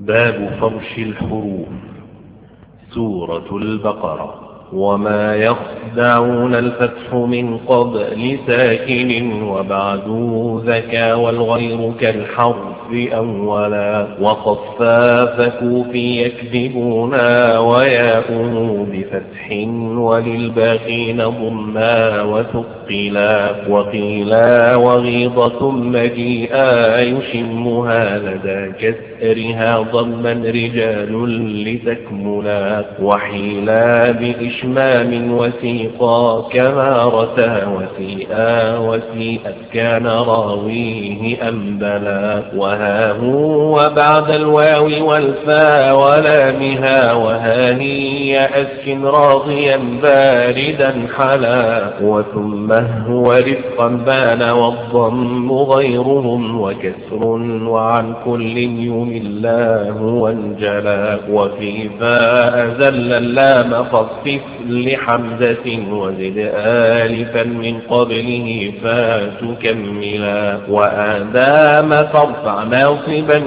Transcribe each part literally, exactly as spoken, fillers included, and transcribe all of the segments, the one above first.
باب فرش الحروف. سورة البقرة. وما يخدعون الفتح من قبل ساكن وبعد ذكى والغير كالحرف أولا وخفا فكوفي يكذبونا وياءه بفتح وللباقين ضما وثقلا وقيلا وغيضة مجيئا يشمها لدى كسرها ضما رجال لتكملا وحيلا بإشمام وسيقا كما رتا وسيئا وسيئت كان راويه أنبلا وها هو وبعد الواو والفا ولامها وها هي أسكن راضيا باردا حلا وثم هو رفقا بان والضم غيرهم وكسر وعن كل يوم الله وانجلا وفي فاء زل اللام خفف لحمزة وزد آلفا من قبله فتكملا وآدام فارفع ناصبا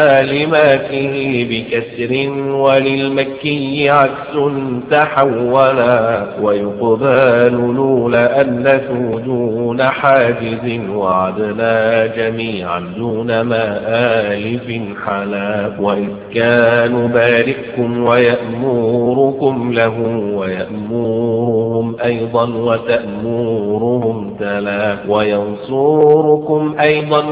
كلماته بكسر وللمكي عكس تحولا ويقبال لولا أنه دون حاجز وعدنا جميعا دون ما آلف حلا وإسكان بارككم ويأموركم له ويأمورهم أيضا وتأمورهم تلا وينصركم أيضا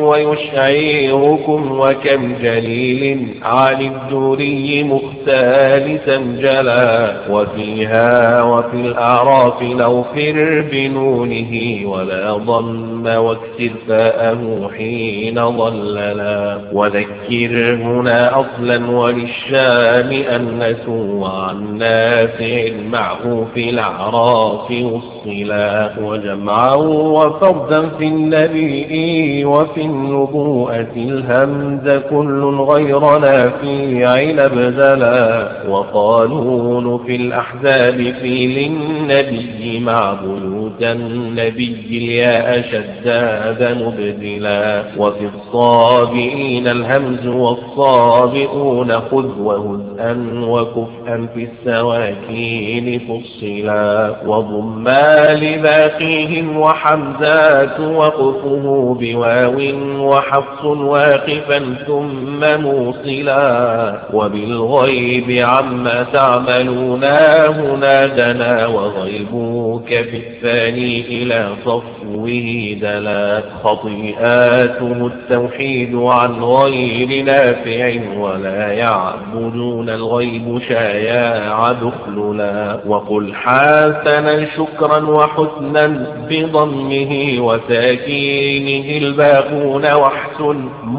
ويشعركم وكم جليل عن الدوري مختالسا جلا وفيها وفي الأعراف نغفر بنونه ولا ضم واكسر فاءه حين ضللا وذكر هنا أصلا وللشام أنس وعن نافع معه في الأعراف والصلا وجمعا وفردا في النبي وفي النبوءة الهمز كل غير نافع نبذلا وقالون في الأحزاب في للنبي مع بيوت النبي الياء شداد مبدلا وفي الصابئين الهمز والصابئون خذ وهزءا وكفءا في السواكين فصلا وضما لباقيهم وحمزات وقفه بواو وحفص واقفا ثم موصلا وبالغيب عما تعملون هنا دنا وغيبوك في الثاني إلى صفوه دلا خطيئاته التوحيد عن غير نافع ولا يعبدون الغيب شايع دخللا وقل حسنا شكرا وحسنا بضمه وساكينه الباقون واحسن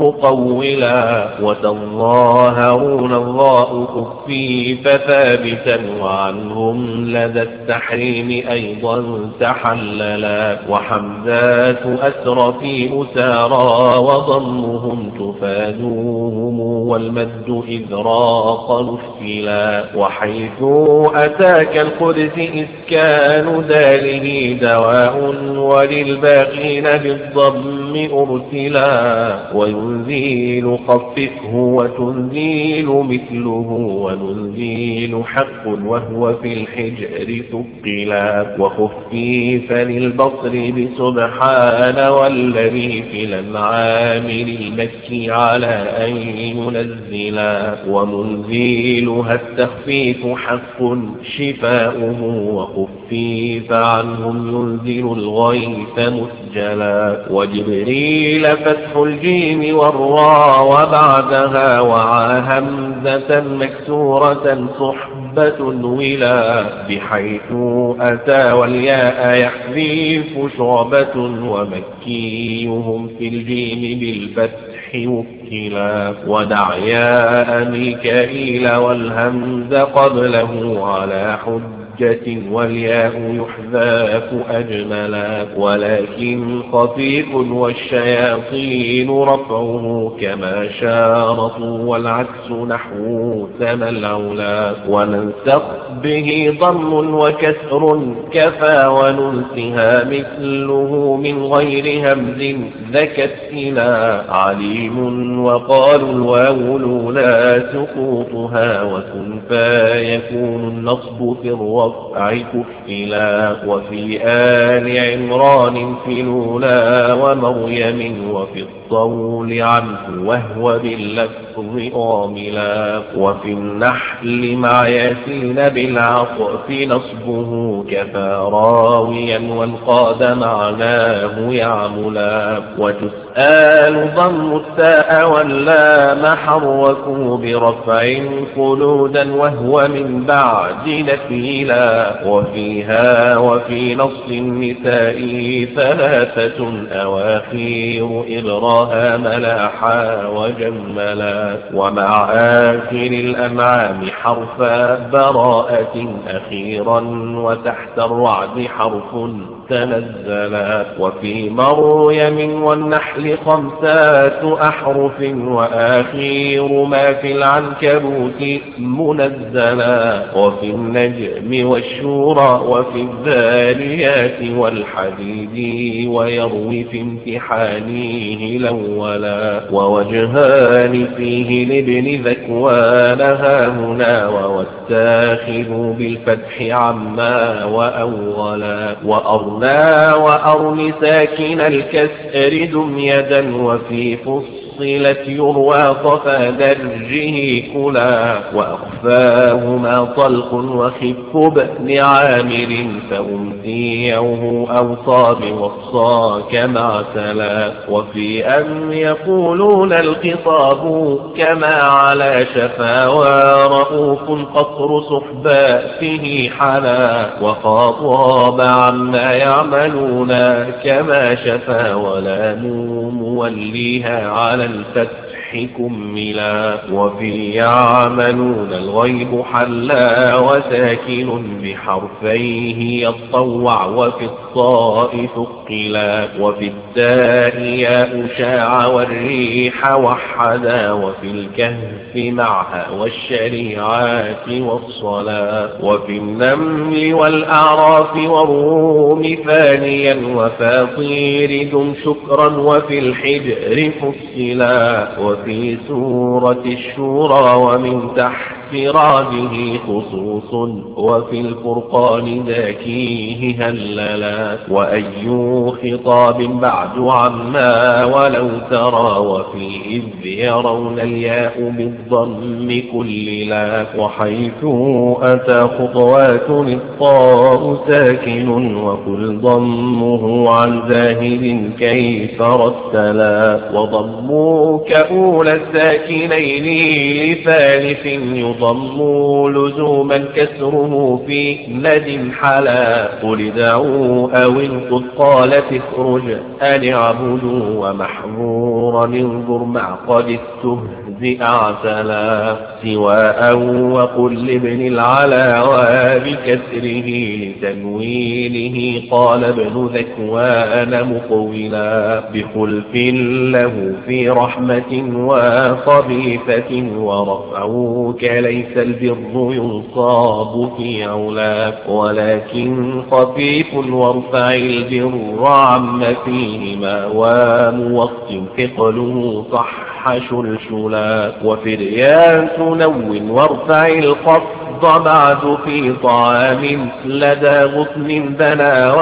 مقولا وتظاهرون الراء كفي فثابتا وعنهم لدى التحريم أيضا تحللا وحمزات أسر في أسارا وضمهم تفادوهم والمد إذ راق نفلا وحيث أتاك القدس إسكان داله دواء وللباقين بالضم أرسلا وينزيل خففه وتنزيل مثله وننزيل حق وهو في الحجر ثقلا وخفيف للبصر بسبحان والذي في الأنعام المكي على أن ينزلا ومنزيلها التخفيف حق شفاؤه وخفيف عنهم ينزل الغيث مسجلا وجبريل فتح الجيم والراء وبعدها وعا همزة مكسورة صحبة ولا بحيث أتى والياء يحذيف شعبة ومكيهم في الجيم بالفتح وكلا ودع ياء ميكائيل والهمز قبله على حد مشدة والياء يحذاف أجملا، ولكن خفيف والشياطين رفعه كما شارطوا، والعكس نحو ثم العلا. وننسخ به ضم وكسر كفى، وننسها مثله من غير همز ذكت إلى عليم. وقالوا الواو لولا سقوطها، وكن فيكون النصب في الرفع كفلا. وفي آل عمران في لولا ومريم، وفي الطول عنه وهو باللفظ آملا. وفي النحل مع ياسين بالعطف نصبه كفى راويا، وانقاد معناه يعملا. وتسأل ضم التاء واللام حركوا برفع خلودا، وهو من بعد نفيلا. وفيها وفي نص النساء ثلاثة أواخير إبراها ملاحا وجملا. ومع آخر الأنعام حرفا براءة أخيرا، وتحت الرعد حرف تنزلا. وفي مريم والنحل خمسات أحرف، وآخير ما في العنكبوت منزلا. وفي النجم والشورى وفي الذاريات والحديد، ويروي في امتحانيه الأولا. ووجهان فيه لابن ذكوان هاهنا، والتاخذ بالفتح عما وأولا. وأرنا وأرن ساكن الكسر دم يدا، وفي فصلت يروى صفا درجه كلا. وأخفاهما طلق وخف بن عامر، فأمتيعه أوصى بوصاك معتلا. وفي أن يقولون الخطاب كما على شفا، ورؤوف قصر صحباته حلا. وخاطب عما يعملون كما شفا، ولا موليها على الفتح كملا. وفي يعملون الغيب حلا، وساكن بحرفيه يطوع، وفي الطاء ثقلا. وفي التاء ياء شاع والريح وحدا، وفي الكهف معها والشريعات والصلاة. وفي النمل والأعراف والروم ثانيا، وفاطير دم شكرا، وفي الحجر فصلا. وفي سورة الشورى ومن تحت راده خصوص، وفي الفرقان ذاكيه هللا. وأي خطاب بعد عما ولو ترى، وفي إذ يرون الياء بالضم كللا. وحيث أتى خطوات الطاء ساكن، وكل ضمه عن زاهد كيف رتلا. وضموا كأولى الساكنين لثالث، يضم لزوما كسره في ند حلا. قل دعوا أو انقض قالت اخرج أن اعبدوا، ومحظورا انظر مع قد استهزئ اعتلا. سواء وقل لابن العلا وبكسره، لتنوينه قال ابن ذكوان مقولا. بخلف له في رحمة وخبيثة، ورفعوك ليس البر ينصاب في علاك. ولكن خفيف وارفع البر عم فيهما، وموقت ثقله صح شلشلا. وفريان تنون وارفع الخفض بعد، في طعام لدى غصن بنا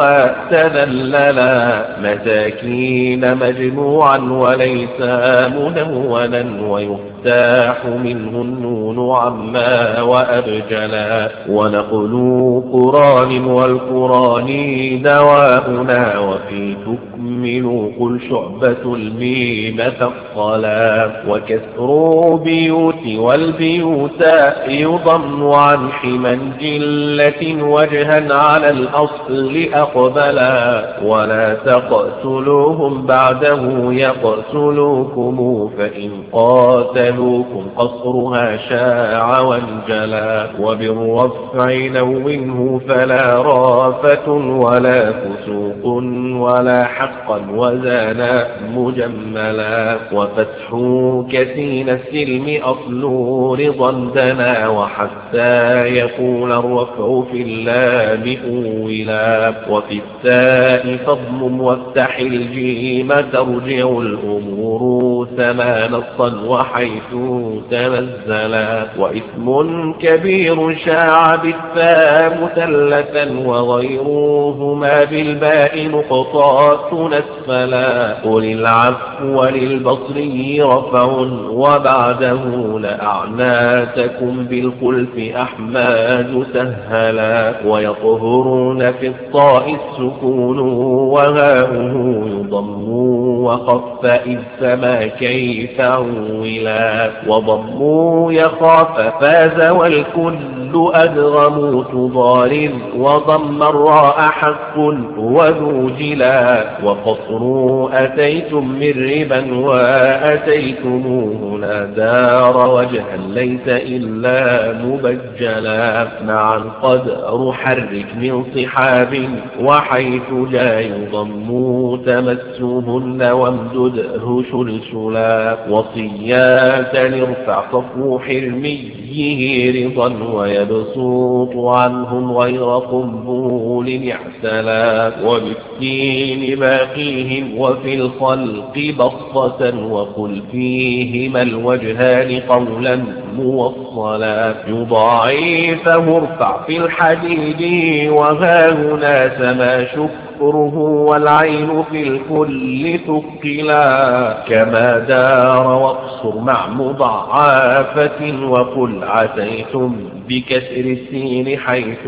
وتذللا. مساكين مجموعا وليس منونا، ويفتاح منه النون عما وأبجلا. ونقل قران والقران دواؤنا، وفي تكمل قل شعبة الميم ثقلا. وكسر بيوت والبيوت يضم عن حما جلة، وجها على الأصل أقبلا. ولا تقتلوهم بعده يقتلوكم، فإن قاتل وكذوكم قصرها شاع وانجلى وبالرفع نونه فلا رافة ولا فسوق ولا حقا وزانا مجملا وفتح كسين السلم أصل رضا دنا وحتى يكون الرفع في اللام أولا وفي التاء فضم وافتح الجيم ترجع الأمور سما نصا وحيث تنزلا وإثم كبير شاع بالثاء مثلثا وغيرهما بالباء نقطات نسفلا قل العفو وللبصري رفع وبعده لأعناتكم بالخلف أحماد سهلا ويطهرون في الطاء السكون وهاؤه يضم وخف إذ سما كيف عولا وضموا يخاف فاز والكل أدغموا تضار وضم الراء حق وذو جلا وقصروا أتيتم من ربا وأتيتموه لا دار وجها ليس إلا مبجلا معا قدر حرك من صحاب وحيث لا يضم تمسهن وامدده شلشلا وصيات لارفع صفو حرميه رضا ويبسوط عنهم غير قنبول اعتلا وبالتين باقيهم وفي الخلق بسطة وقل فيهما الوجهان قولا موصلا يضاعفه ارفع في الحديد وهاهنا سما شكره والعين في الكل ثقلا كما دار واقصر مع مضاعفة وقل عتيتم بكسر السين حيث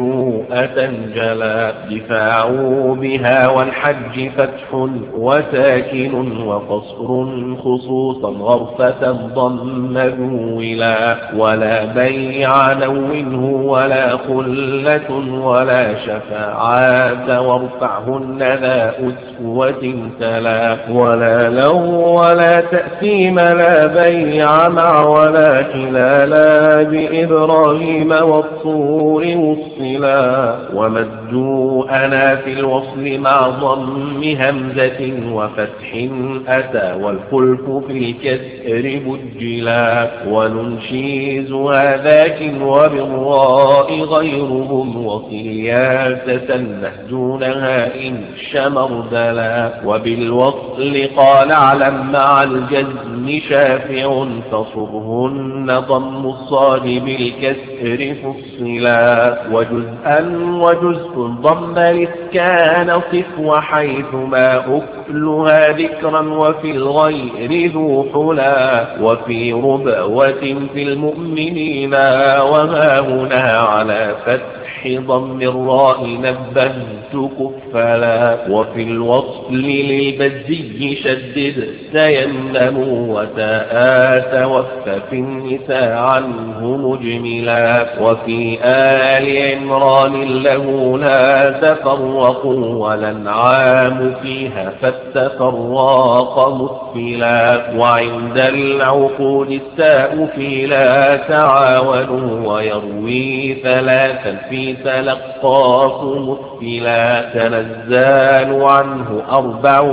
أتنجلا دفاعوا بها والحج فتح وساكن وقصر خصوصا غرفة ضم ذولا ولا بيع نونه ولا خلة ولا شفاعات وارفعهن ذا أسوة تلا ولا لو ولا تأثيم لا بيع مع ولا خلالا بإبراهيم والطور وصلا ومدوا أنا في الوصل مع ضم همزة وفتح أتى والخلف في الكسر بجلا وننشيز هذاك وبالراء غيرهم وصياسة نهجونها إن شمردلا وبالوصل قال علم مع الجزم شافع فصرهن ضم الصاد بالكسر فصلا وجزءا وجزء ضم الاسكان صف وحيثما أكلها ذكرا وفي الغير ذو حلا وفي ربوة في المؤمنين وهاهنا على فتح ضم الراء نبهت كفلا وفي الوصل للبزي شدد تيمموا وتآت وف في النساء عنه مجملا وفي آل عمران له لا تفرقوا والأنعام فيها فالتفراق مثفلا وعند العقود التاء في لا تعاونوا ويروي ثلاثا في تلقاف مثفلا تنزال عنه أربع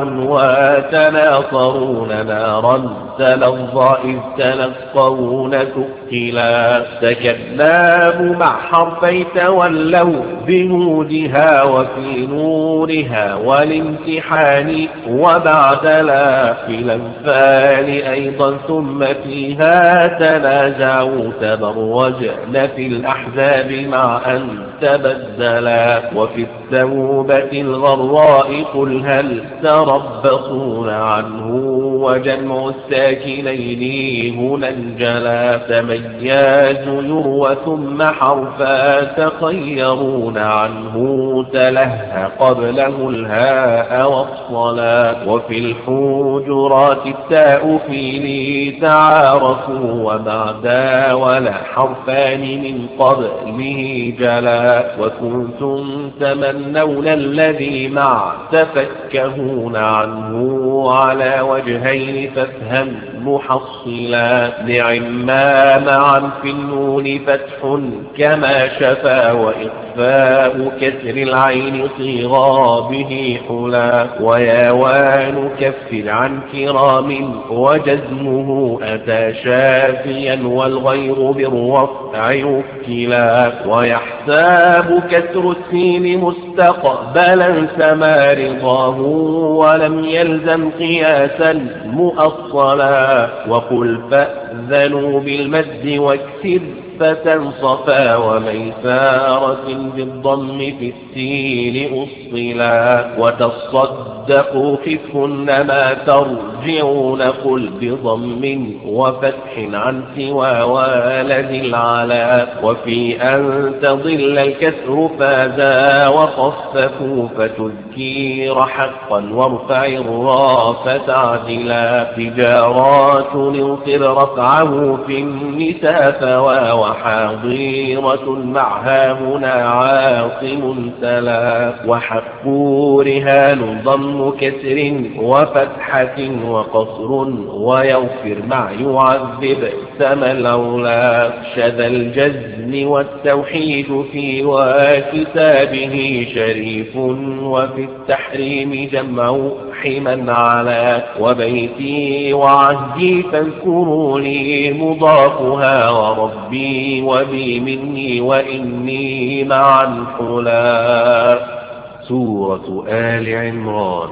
وتناصرون نارا تلظى إذ تلقون تقلا تكلام مع حرفي تولوا بنودها وفي نورها والامتحان وبعد لا في الأنفال أيضا ثم فيها تنازعوا تبرجن في الأحزاب مع أن تبدلا وفي التوبة الغراء قل هل تربصون عنه وجمع الساكنين هنا انجلا تمياز يروى ثم حرفا تخيرون عنه تلهى قبله الهاء والصلا وفي الحجرات التاء في لي تعارفوا وبعدا ولا حرفان من قبله جلا وكنتم تمنون الذي مع تفكهون عنه على وجهين فافهم محصلا. نعم ما معا في النون فتح كما شفا وإخفاء كسر العين صيغا به حلا. وياوان كفر عن كرام وجزمه أتى شافيا والغير بالرفع يكلا. ويحساب كسر السين مستقبلا سما رضاه ولم يلزم قياسا مؤصلا. وقل فأذنوا بالمد واكسر فتنصفا وميسارة بالضم في السين أصلا. وتصدقوا خفهن ما ترجعون قل بضم وفتح عن سوى والد العلا. وفي أن تضل الكسر فاذا وخففوا فتذكير حقا وارفع الراء فتعدلا. تجارات انصر رفعه في النساء فوا وحاضرة معها هنا عاصم تلا. وحق رهان ضم كسر وفتحة وقصر ويغفر مع يعذب سما الأولى. شذا الجزم والتوحيد في وكتابه شريف وفي التحريم جمع حما على. وبيتي وعهدي فاذكروا لي مضافها وربي وبي مني وإني معا حلا. سورة آل عمران.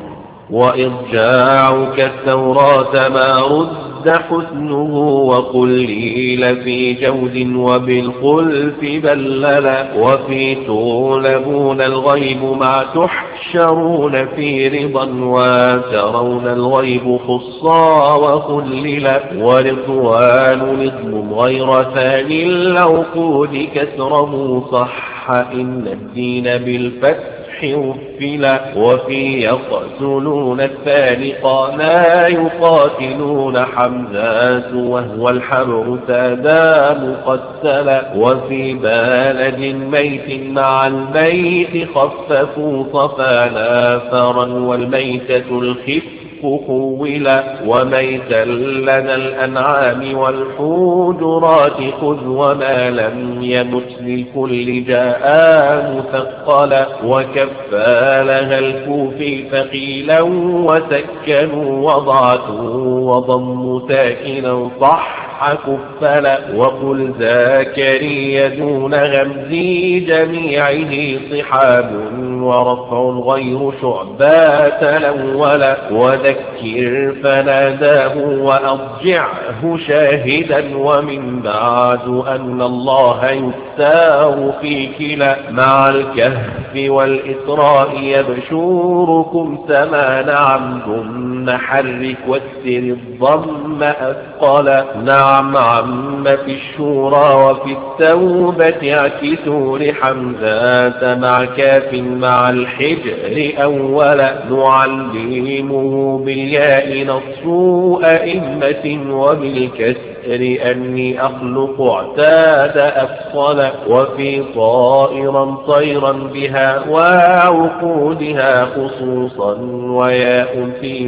وإرجاعك التوراة ما رد حسنه وقل لي في جود وبالخلف بللا. وفي تغلبون الغيب مع تحشرون في رضا وترون الغيب خصا وخللا. ورضوان نظم غير ثاني العقود كسره صح إن الدين بالفتح وفلا. وفي يقتلون الفارق لا يقاتلون حمزات وهو الحبر سادا مقتلا. وفي بلد ميت مع الميت خففوا صفا نافرا والميتة الخف خولا. وميتا لدى الأنعام والحجرات خذ وما لم يمت للكل جاء مثقلا. وكفى لها الكوفي ثقيلا وسكنوا وضعتوا وضموا ساكنا صح كفلا. وقل زكريا دون غمزي جميعه صحاب ورفع غير شعبات الأولا. وذكر فناداه وأضجعه شاهدا ومن بعد أن الله يستار في كلا. مع الكهف والإسراء يبشوركم سما نعم ثم حرك واكسر الضم أثقلا. نعم عم في الشورى وفي التوبة اعكسوا لحمزات مع كاف مع الحجر أولا. نعلمه بالياء نص أئمة وبالكسر أني أخلق اعتاد أفصلا. وفي طائرا طيرا بها وعقودها خصوصا وياء في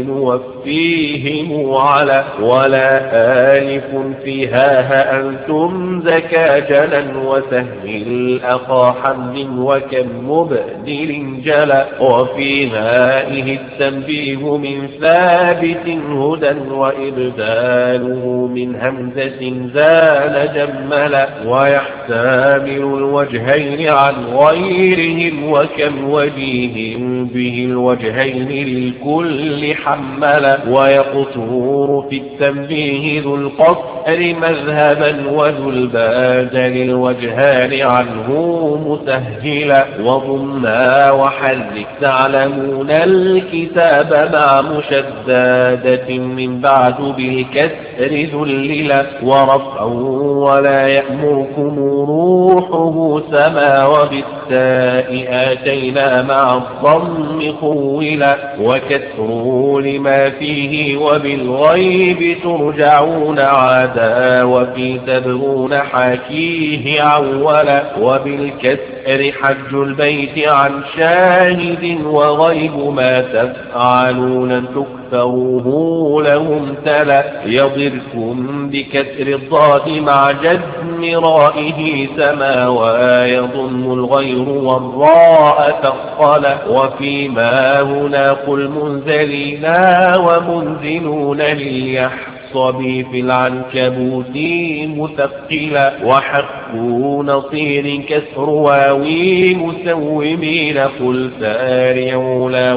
نوفيهم على. ولا آلف فيها هأنتم زكاجلا وسهل أخا حمد وكم مبدل جلا. وفي هائه التنبيه من ثابت هدى وإبداله من همزة زال جملا. ويحتمل الوجهين عن غيرهم وكم وجيه به الوجهين للكل حملا. ويقصور في التنبيه ذو القصر مذهبا وذو البادل الوجهان عنه مسهلا. وضما وحرك تعلمون الكتاب مع مشدادة من بعد بالكسر ذللا. ورفع ولا يأمركم روحه سما وبالتاء آتينا مع الضم خولا وكسر لما فيه وبالغيب ترجعون عادا وفي تبغون حاكيه عولا وبالكسر حج البيت عن شاهد وغيب ما تفعلون تكفروه لهم تلا يضركم بكسر الضاد مع جزم رائه سما ويضم الغير والراء ثقلا وفيما هنا قل منزلنا ومنزلون لليحصب في العنكبوت مثقلا وحق نصير كسر واوي مسومين قل سارعون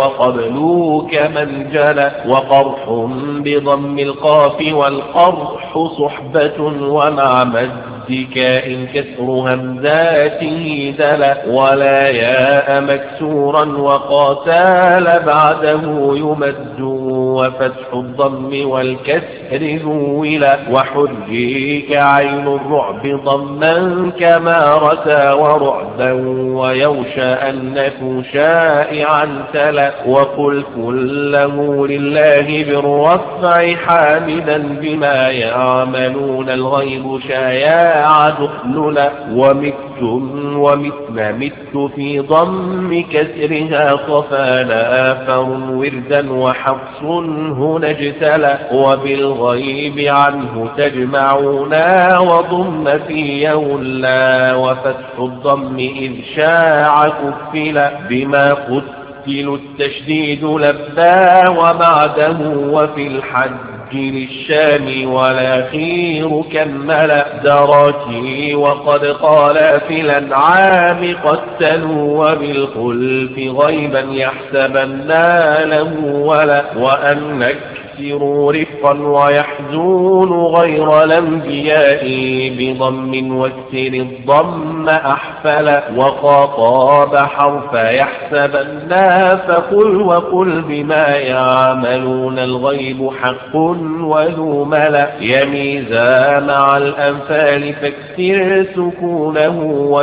وقبلوا كمن جلا وقرح بضم القاف والقرح صحبة ومع مد كائن كسر همزاته دلا ولا ياء مكسورا وقاتال بعده يمد وفتح الضم والكسر ذولا وحريك عين الرعب ضما كما رسى ورعبا ويوشى أنه شائعا تلا وقل كله لله بالرفع حامدا بما يعملون الغيب شايا دخللا ومتم ومثل مت في ضم كسرها صفانا أثر وردا وحفص هنا اجتلى وبالغيب عنه تجمعونا وضم في يولا وفتح الضم إذ شاع كفلا بما قتل التشديد لبا وبعده وفي الحج للشام والأخير كمل دراكي وقد قال في الأنعام قتلوا وبالخلف غيبا يحسبنا له ولا وأنك يكسروا رفقا ويحزون غير الأنبياء بضم واكسر الضم أحفل وخاطاب حرف يحسبنا فقل وقل بما يعملون الغيب حق وذو ملا يميزا مع الأنفال فاكسر سكونه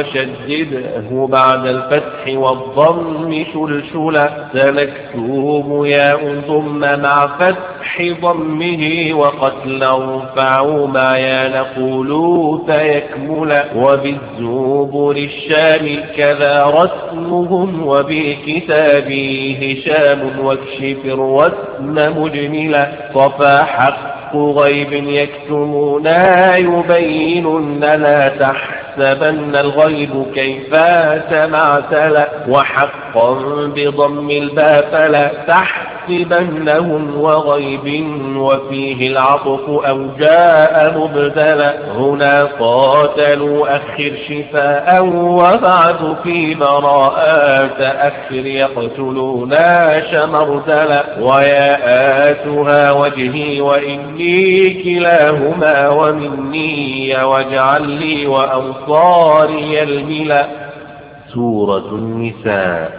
وشدده بعد الفتح والضم شلشلا سنكتب ياء ضم مع فتح ضمه وقتل ارفعوا ما يا نقول فيكمل وبالزبر الشام كذا رسمهم وبكتابه هشام واكشف الرسم مجملا صفا حق غيب يكتمونا يبينن لا تحسبن الغيب كيف سمعت وحقا بضم الباء فلا تحسبنهم وغيب وفيه العطف أو جاء مبدلا هنا قاتلوا أخر شفاء وبعد في براءات أخر يقتلونا شمردلا وياءاتها وجهي وإني كلاهما ومني واجعل لي وأنصاري الملا. سورة النساء.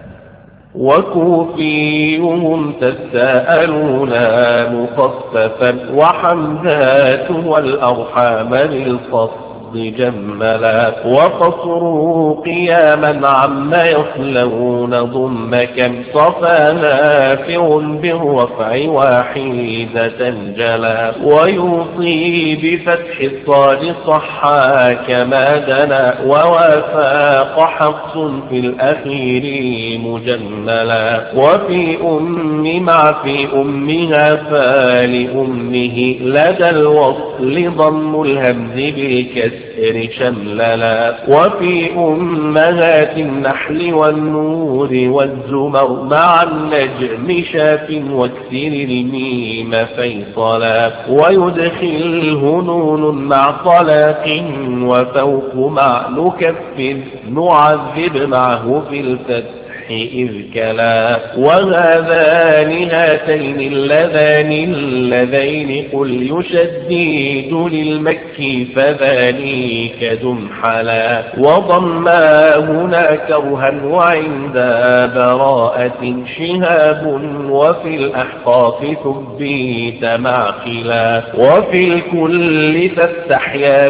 وكوفيهم تساءلون مخففا وحمزات والأرحام للفصل جملا وقصروا قياما عما يصلون ضم كم صفا نافع بالرفع واحدة جلا ويوصي بفتح الصاد صحا كما دنا ووافاق حفص في الأخير مجملا وفي أم مع في أمها فلأمه لدى الوصل ضم الهمز بالكسر شمللا وفي أمهات النحل والنور والزمر مع النجم شاف واكسر الميم فيصلا ويدخله نون مع طلاق وفوق مع نكفر نعذب معه في الفتح إذ كلا وهذان هاتين اللذان اللذين قل يشديد للمكر بالفتح فذلك دمحلا وضما هنا كرها وعند براءة شهاب وفي الأحقاف ثبيت معقلا وفي الكل فافتح يا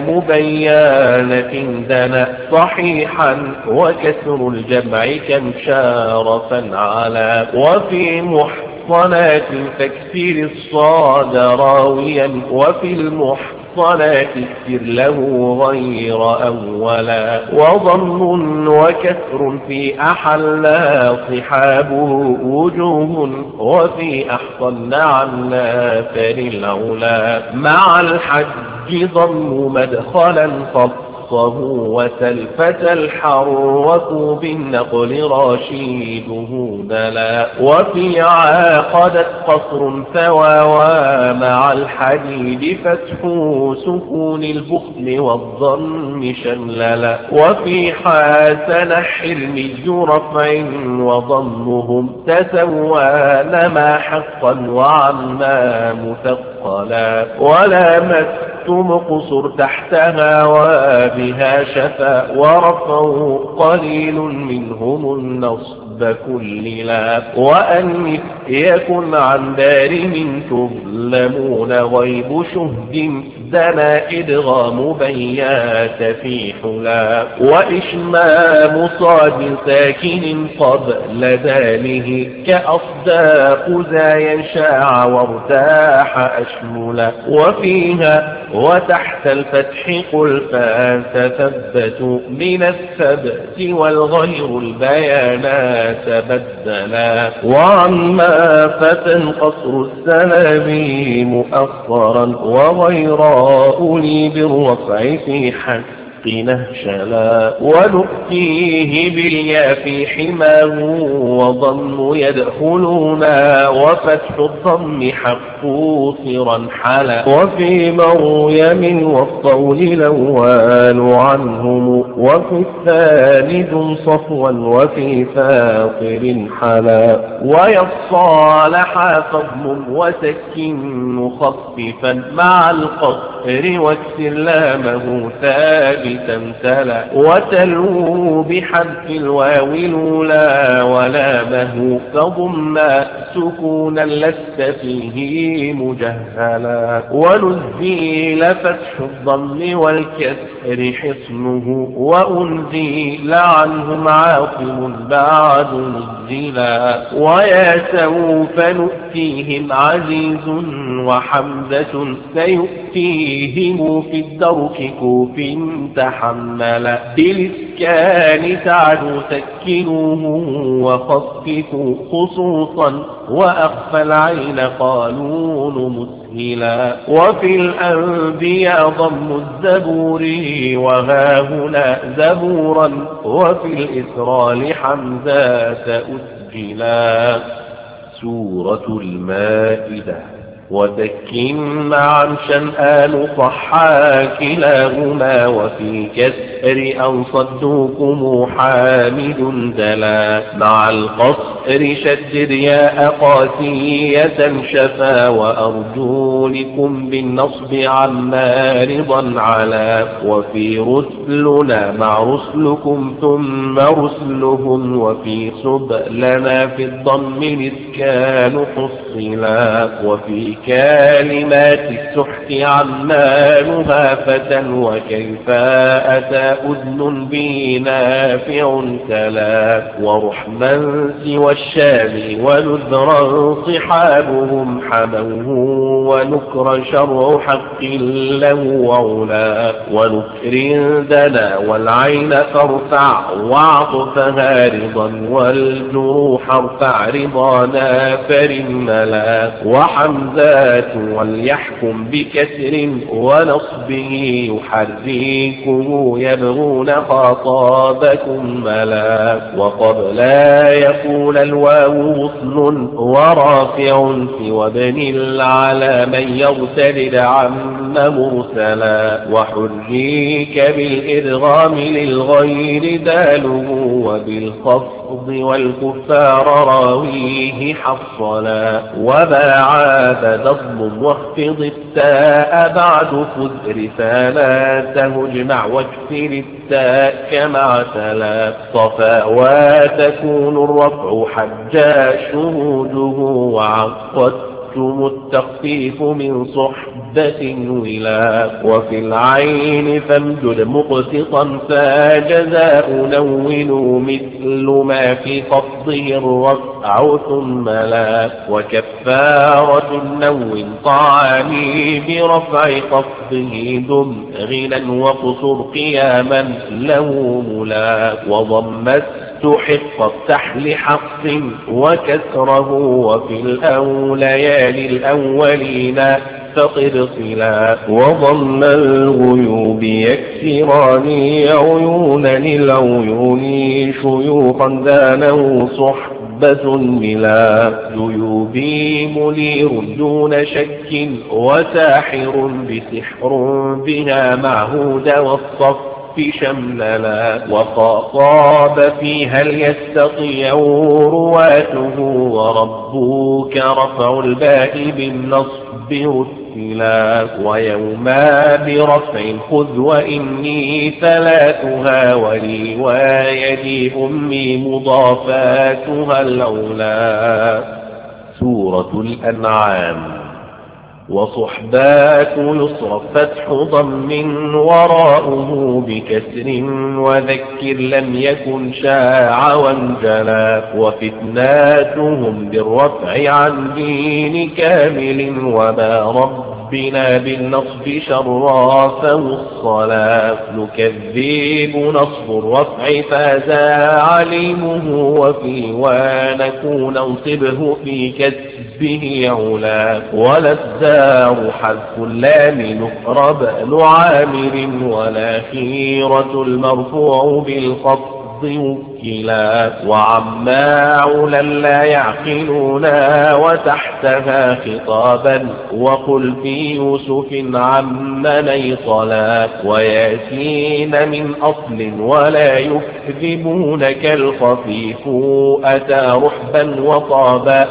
مبيانة دنا صحيحا وكسر الجمع كم شارفا على وفي محصنات تكسير الصاد راويا وفي المحصنات اكسر له غير أولا وضم وكسر في أحلى صحابه وجوه وفي أحصن عنا فللعلا مع الحج ضم مدخلا خط وسلفة الحرة بالنقل رشيده دلا وفي عاقدت قصر ثواوى مع الحديد فتح سكون البخل والضم شللا وفي حاسن حلمي رفع وضمهم تسوى لما حقا وعما مثقلا ولا مس مقصر تحتها وبها شفا ورفعوا قليل منهم النصب كل لا وأن يكن عن دارم تظلمون غيب شهد دنا إدغام بيات في حلا وإشمام صاد ساكن قبل داله كأصداق زايا شاع وارتاح أشملا وفيها وتحت الفتح قل فتثبتوا من الثبت والغير البيانات بدلا وعما فتن قصر السلام مؤخرا وغير أولي بالرفع في حق نهشلا ونؤتيه بالياء في حماه وضم يدخلنا وفتح الضم حق صرا حلا وفي مريم والطول الأول عنهم وفي الثاني دم صفوا وفي فاطر حلا ويصالح فضم وسكن مخففا مع القصر واكسر لامه ثابت تمثلا وتلو بحذف الواو الأولى ولامه فضم سكونا لست فيه مجهلا ونزيل فتح الضم والكسر حصنه وأنزيل عنهم عاقم بعد نزلا ويا سوف نؤتيهم عزيز وحمزة سيؤتيهم في الدرك كوف تحمل بالإسكان تعدوا سكنوه وخففوا خصوصا وأخفى العين قانون مسهلا وفي الأنبياء ضم الزبور وهاهنا زبورا وفي الإسراء لحمزات أسجلا سورة المائدة وتكن معا شنآن صحا كلاهما وفي كسر أن صدوكم حامد دلا مع القصر شدد ياء قاسية شفا وأرجولكم بالنصب عما رضا علا وفي رسلنا مع رسلكم ثم رسلهم وفي سبلنا في الضم الإسكان حصلا وفي كلمات السحت عمالها فتى وكيف أتى أذن بي نافع تلا ورحما سوى الشام ونذرا صحابهم حموه ونكر شرع حق له علا ونكر دنا والعين فارفع وعطفها رضا والجروح ارفع رضا نافر ملا وحمزة وليحكم بكسر ونصبه يحركه يبغون خطابكم ملا وقبل يقول الواو وصل ورافع سوى ابن العلا من يغترد عم مرسلا وحرك بالإدغام للغير داله وبالخفض بالخفض والكفار راويه حصلا. وباع بدا الضم واخفض التاء بعد خذ رسالاته اجمع واكسر التاء كما اعتلى. صفا وتكون الرفع حجا شهوده وعقدتم التخفيف من صحبة ولا. وفي العين فامدد مقسطا فجزاء نونوا مثل ما في خفضه الرفع ثم لا. وكفارة النون طعامي برفع خفضه دم غنى وقصر قياما له ملا. وضمت حق افتح لحق وكسره وفي الأوليان الأولين فقد صلا. وضم الغيوب يكسران عيونا للعيون شيوخا دانه صحبة بلا. جيوبي منير دون شك وساحر بسحر بها معهود والصف شمللا. وخاطاب فيها ليستطيع رواته وربك رفع الباء بالنصب رتلا. ويوما برفع خذ وإني ثلاثها وروايتي أمي مضافاتها الأولى. سورة الأنعام. وصحبات يصرف فتح ضم وراءه بكسر وذكر لم يكن شاع وانجلا. وفتناتهم بالرفع عن دين كامل وما ربنا بالنصب شرافه الصلاة. نكذب نصب الرفع فازا عليمه وفي ونكون انصبه في كسبه علا. ولذا حذف اللام نقرب لعامر والأخيرة المرفوع بالخفض وكلا. وعما علا لا يعقلونا وتحتها خطابا وقل في يوسف عما نيصلا. وياسين من أصل ولا يكذبونك الخفيف أتى رحبا وطابا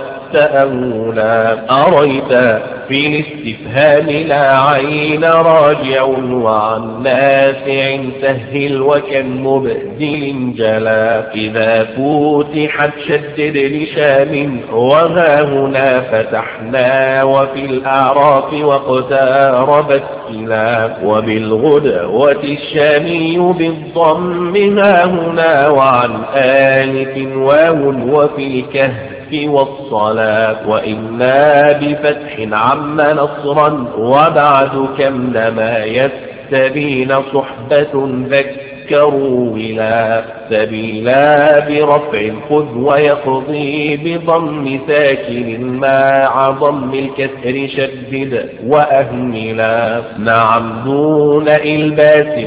تأولا. أريت في الاستفهام لا عين راجع وعن نافع سهل وكم مبدل جلا. إذا فتحت شدد لشام وها هنا فتحنا وفي الأعراف واقتربت كلا. وبالغدوة الشامي بالضم ها هنا وعن آلف واو وفي الكهف والصلاة. وإنا بفتح عم نصرا وبعد كم لما يستبين صحبة ذكروا ولا. سبيلا برفع خذ ويقضي بضم ساكن مع ضم الكسر شدد وأهملا. نعم دون إلباس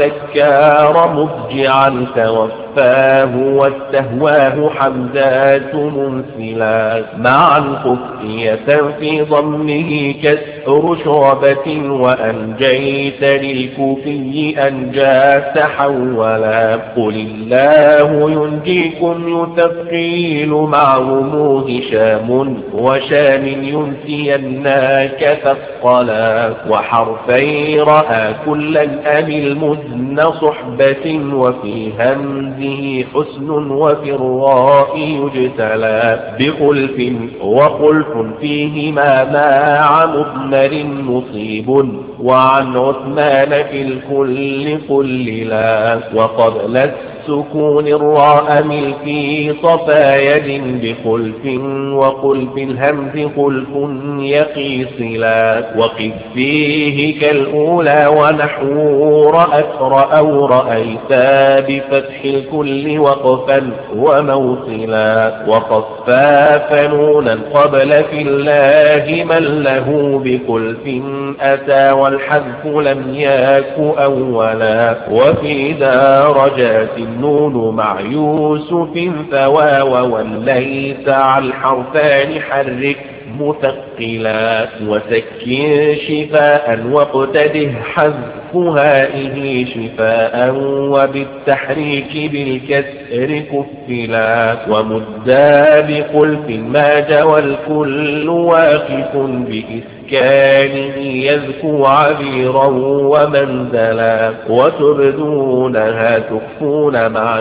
وذكار مضجعا توفاه واستهواه حمزات منسلا. معا خفية في ضمه كسر شعبة وأنجيت للكوفي أنجى تحولا. قل الله ينجيكم يثقيل معهم هشام وشام ينسيناك فثقلا. وحرفي رأى كلا أم المزن صحبة وفي همزه حسن وفي الراء يجتلى. بخلف وخلف فيهما مع مضمر مصيب وعن عثمان في الكل قللا. وقبل السكون الراء ملكي صفا يد بخلف وخلف الهمز خلف يقيصلا. وقف فيه كالأولى ونحو رأت رأوا رأيتا بفتح الكل وقفا وموصلا. وخفاف نونا قبل في الله من له بخلف أتى والحذف لم يك أولا. وفي درجات النون مع يوسف ثواو وليس على الحرفان حرك مثقلا وسكن شفاء واقتده حذف هائه شفاء وبالتحريك بالكسر كفلا ومدا بخلف ما جوى الكل واقف بإسكانه يذكو عبيرا ومنزلا وتبدونها تخفون ما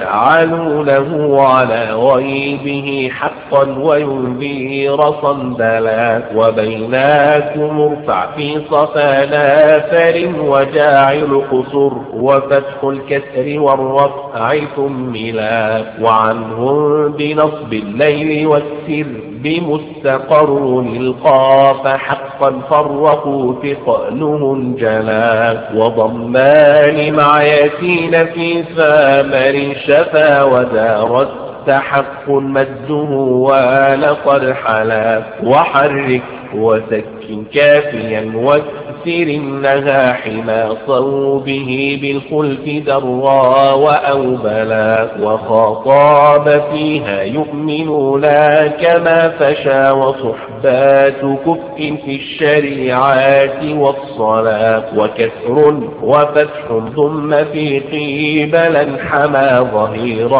تجعلونه على غيبه حقا وينذير صندلا وبيناكم ارفع في صفا نافر وجاعل قصر وفتح الكسر والرفع ثملا وعنهم بنصب الليل والسر بمستقر القاف حقا فرقوا ثقلهم جلا وضمان مع ياسين في ثامر شفا ودارت حق مده ولقد حلا وحرك وسكن كافيا واكسر إنها حما صوبه بالخلف درا وأوبلا وخاطاب فيها يؤمنون كما فشا وصحبات كفء في الشريعات والصلاة وكسر وفتح ضم في قيبلا حما ظهيرا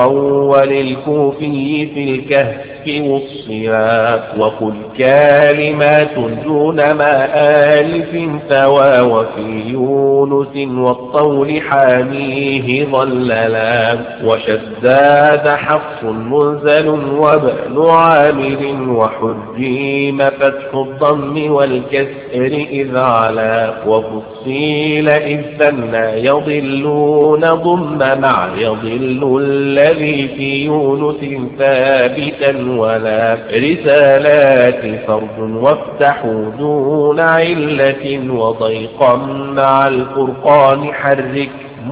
وللكوفي في الكهف والصيام وقل كلمات دون ما آلف ثوى وفي يونس والطول حاميه ظللا وشداد حفص منزل وبأن عامل وحجيم فتح الضم والكسر إذ علا وفصيل إذ ثنى يضلون ضم مع يضل الذي في يونس ثابتا ولا رسالات فرد وافتحوا دون علة وضيقا مع الفرقان حرك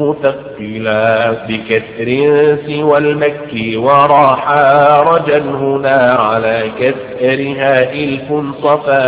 مثقلا بكسر سوى المكي وراحا رجا هنا على كسرها إلف صفا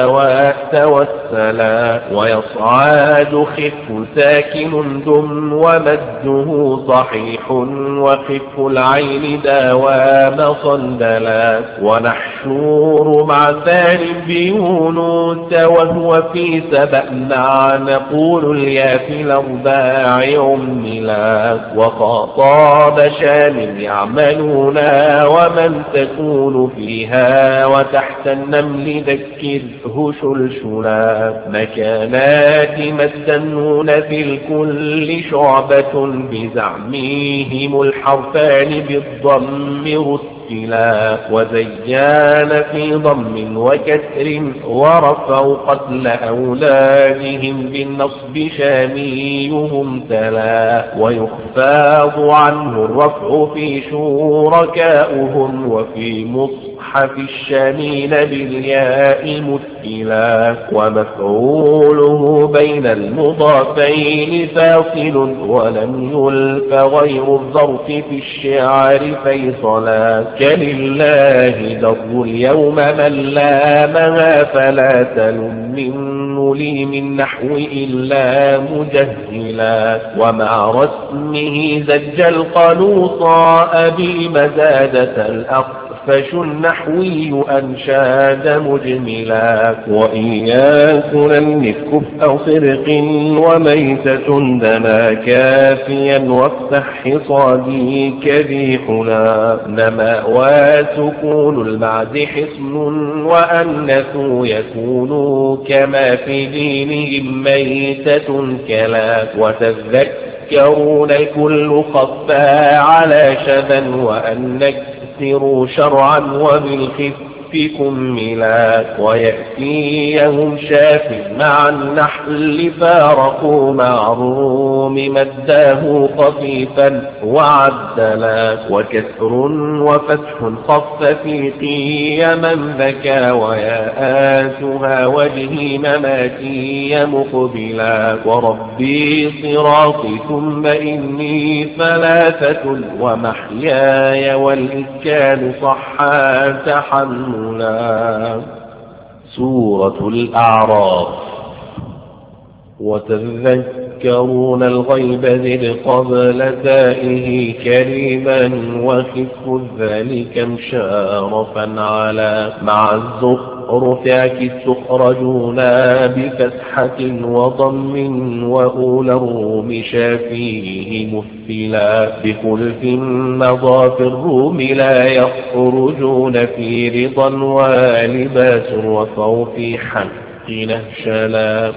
وتوسلا ويصعد خف ساكن دم ومده صحيح وخف العين داوام صندلا ونحشور مع ثان بيونس وهو في سبأ مع نقول اليا في الأرباع عملا وخاطاب شام يعملون ومن تكون فيها وتحت النمل ذكره شلشلا مكانات مستنون في الكل شعبة بزعمهم الحرفان بالضم رسلا وزيان في ضم وكسر ورفعوا قتل أولادهم بالنصب شاميهم تلا ويخفاض عنه الرفع في شركاؤهم وفي مصحف الشامين بالياء مثلا ومفعوله بين المضافين فاصل ولم يلف غير الظرف في الشعر فيصلا كلله در اليوم من لامها فلا تلم منه لي من نحو إلا مجهلا ومع رسمه زج القلوصا أبي مزادة الأقفش النحوي أنشاد مجملا وإياكن النفك أو صرق وميتة دنا كافيا وافتح حصادي كذيحنا نما وسكون المعد حصن وأنثوا يكونوا كما في دينهم ميتة كلا وتذكرون الكل خفى على شذا وأن نكسروا شرعا وبالخف كملا ويأتيهم شاف مع النحل فارقوا مع الروم مداه خفيفا وعدلا وكسر وفتح خف في قيما ذكى وياءاتها وجهي مماتي مقبلا وربي صراطي ثم إني ثلاثة ومحياي والإسكان صحا تحملا. سورة الأعراف. وتذكرون الغيب ذي قبل تائه كريما وخف ذلك مشارفا على مع الزخ رفعك تخرجون بفتحة وضم وأولى الروم شافيه مثلا بخلف مضى في الروم لا يخرجون في رضا ولباس وخوف حق نهشلا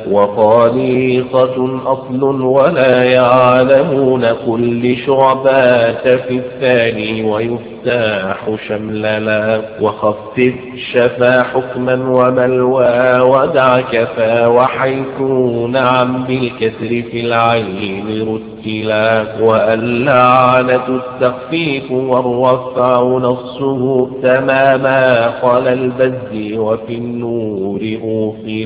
وخالصة أصل ولا يعلمون كل شعبات في الثاني ويفتاح شمللا وخفف شفا حكما وملوى ودع كفى وحيث نعم بالكسر في العين رتلا واللعنة التخفيف والرفع نصه تماما قال البز وفي النور أوصلا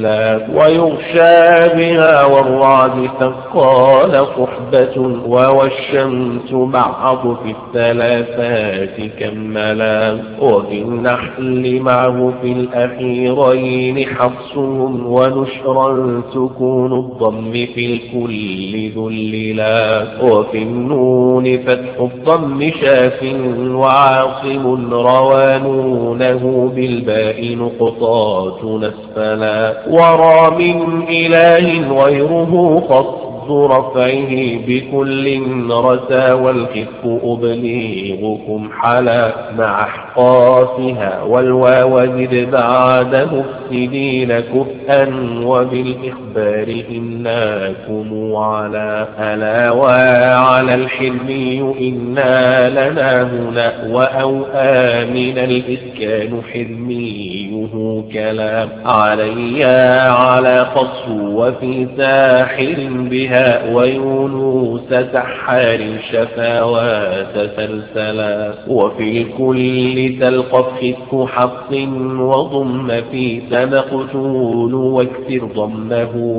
ويغشى بها والرعد فقال صحبة والشمس بعض في الثلاثات كملا وفي النحل معه في الأخيرين حفصهم ونشرا سكون الضم في الكل ذللا وفي النون فتح الضم شاف وعاصم روانونه بالباء نقطات نسفلا ورى من إله غيره خص رفعه بكل رسى والخف أبليغكم حلا مع احقافها والواو زد بعد مفسدين كفءا وبالإخبار إناكم على ألا وعلى الحلمي إنا لنا هنا وأوآ من الإسكان حلميه كلام علي على قصر وفي ساحر بها ويونس سحار شفاوات سلسلا وفي الكل تلقى خف حق وضم في سمقتول واكسر ضمه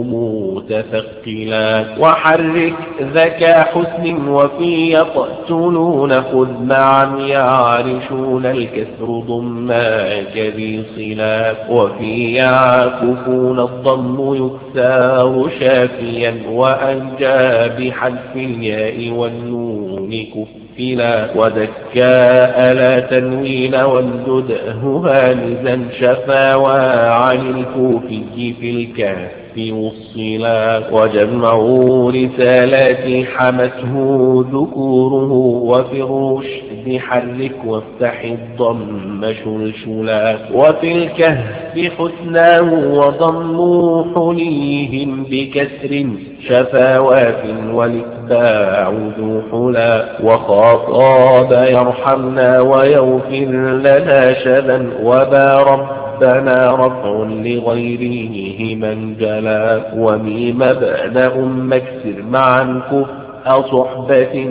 متثقلا وحرك ذكى حسن وفي يقتلون خذ معا يعرشون الكسر ضما كذي صلا وفي يعكفون الضم يكسار شافيا وأنجى بحذف الياء والنون كفلا ودكاء لا تنوين وامدده هامزا شفا وعن الكوفي في الكهف وصلا وجمعوا رسالات حمته ذكوره وفي الرشد حرك وافتح الضم شلشلا وفي الكهف حسناه وضموا حليهم بكسر شفاوات والاتباع ذو حلا وخاطاب يرحمنا ويغفر لنا شذا وبا ربنا رفع لغيره من جلا وميم بأن أم اكسر معا كف صحبة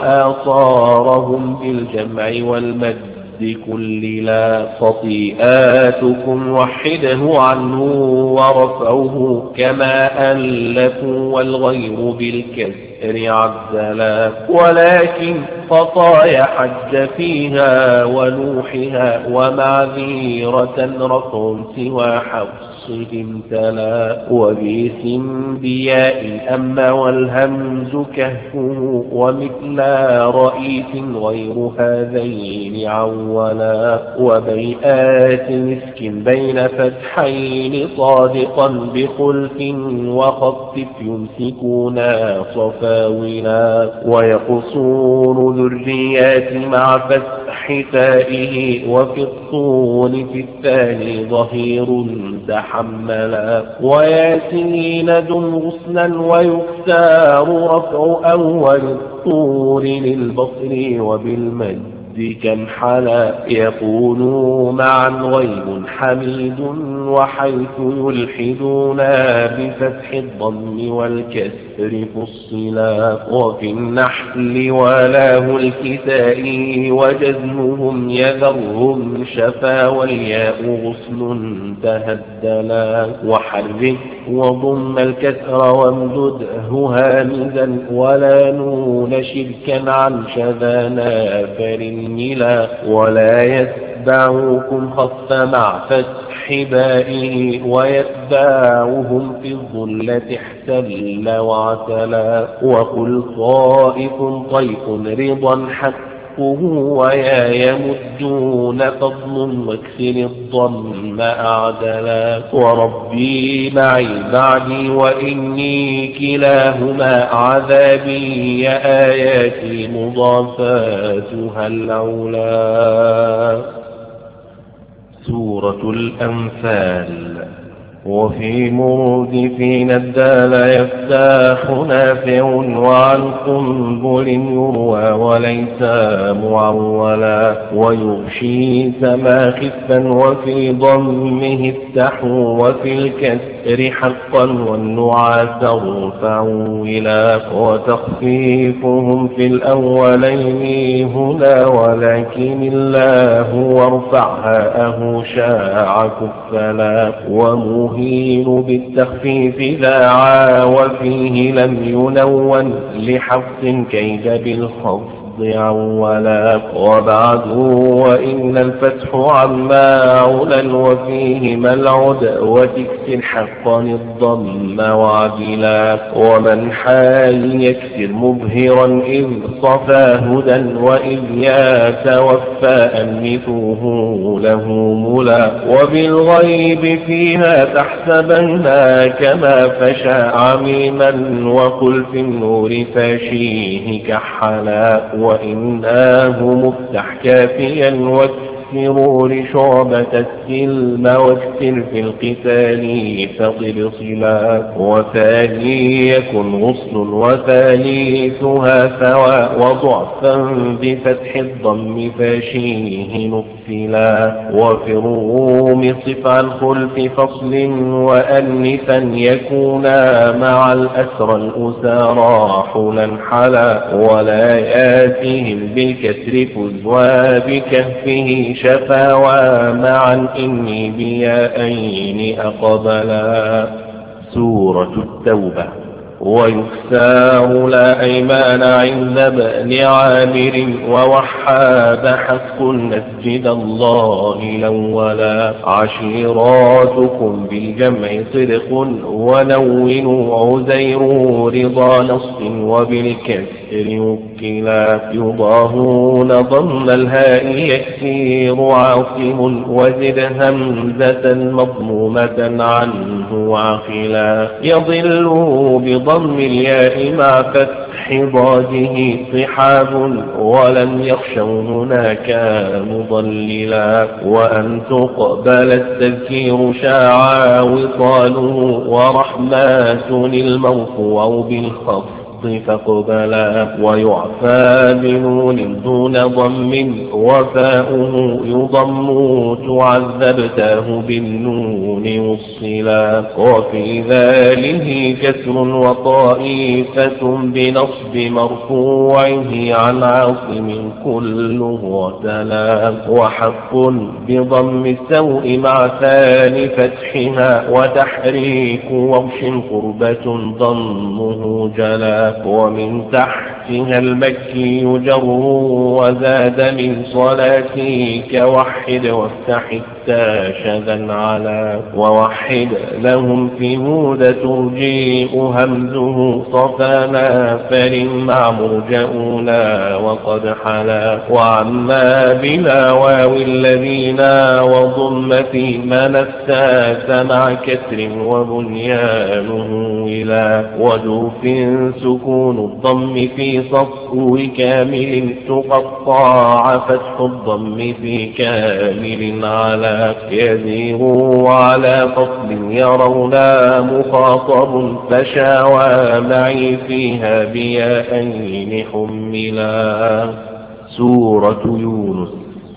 وآصارهم بالجمع والمد كل لا خطيئاتكم وحده عنه ورفعه كما ألفوا والغير بالكسر عدلا ولكن خطايا حج فيها ونوحها ومعذيرة رفع سوى حفصهم تلا وبيسم بياء أما والهمز كهفه ومثل رئيس غير هذين عولا وبيئات مسك بين فتحين صادقا بخلف وخفف يمسكونا صفاولا ويقصون ذريات مع فتح تائه وفي الطول في الثاني ظهير تحملا وياسين دم غصنا ويكسار رفع أول الطور للبصر وبالمد كم حلا يكون معا غيب حميد وحيث يلحدون بفتح الضم والكسر فصلا وفي النحل ولاه الكساء وجزمهم يذرهم شفا والياء غصن تهدلا وحرك وضم الكسر وامدده هامزا ولا نون شركا عن شذانا فرنلا ولا يتبعوكم خف مع فتح بائه ويتبعهم في الظلة احتل وعتلا وقل طائف طيف رضا حتى حقه ويا يمدون فضل واكسر الضم أعدلا وربي معي بعدي وإني كلاهما عذابي يا آياتي مضافاتها الأولى. سورة الأنفال. وفي مردفين الدال يفتاح نافع وعن قنبل يروى وليس معولا ويغشي سما خفا وفي ضمه افتحوا وفي الكسر حقا والنعاس ارفعوا ولا وتخفيفهم في الأولين هنا ولكن الله وارفعها أهو شاع كفلا ومهين بالتخفيف ذاعا وفيه لم ينون لحفظ كيد بالخفض عولا وبعد وإن الفتح عما علا وفيه ملعد وتكسر حقا الضم وعدلا ومن حال يكسر مبهرا إذ صفى هدى وإذ يتوفى أنثوه له ملا وبالغيب فيها تحسبنا كما فشى عميما وقل في النور فاشيه كحلا وإناه مفتح كافيا واكسروا لشعبة السلم واكسر في القتال فطر صلا وثاني يكن غصن وثالثها ثوى وضعفا بفتح الضم فاشيه نفلا وفي الروم صف عن خلف فصل وأنثا يكونا مع الأسرى الأسارى حلا حلا ولا ياتهم بالكسر فزوا بكهفه شفاوى معا إني بيائين أقبلا. سورة التوبة. ويكسار لا أيمان عند بن عامر ووحاد حق مسجد الله الأولا عشيراتكم بالجمع صدق ونونوا عزير رضا نص وبالكسر وكلا يضاهون ضم الهاء يكسير عاصم وزد همزة مضمومة عنه عقلا يضل بضم الياء مع فتح ضاده صحاب ولم يخشوا هناك مضللا وأن تقبل التذكير شاعا وصاله ورحمات المرفوع بالخفض فاقبلا ويعفى بنون دون ضم وفاؤه يضم تعذبته بالنون والصلا وفي ذاله كسر وطائفة بنصب مرفوعه عن عاصم كله وتلا وحق بضم السوء مع ثاني فتحها وتحريك وغش قربة ضمه جلا ومن تحتها المكي يجر وزاد من صلاتك وحد وافتح التاشذا على ووحد لهم في هود ترجيء همزه صفانا فلمع مرجؤنا وقد حلا وعما بلا واو الذين وضم في منسات مع كسر وبنيانه إلى ودوف سكون الضم في صفو كامل تقطع فتح الضم في كامل على يزيغ على فصل يرونا مخاطب فشاوى معي فيها بيائين حملا. سورة يونس.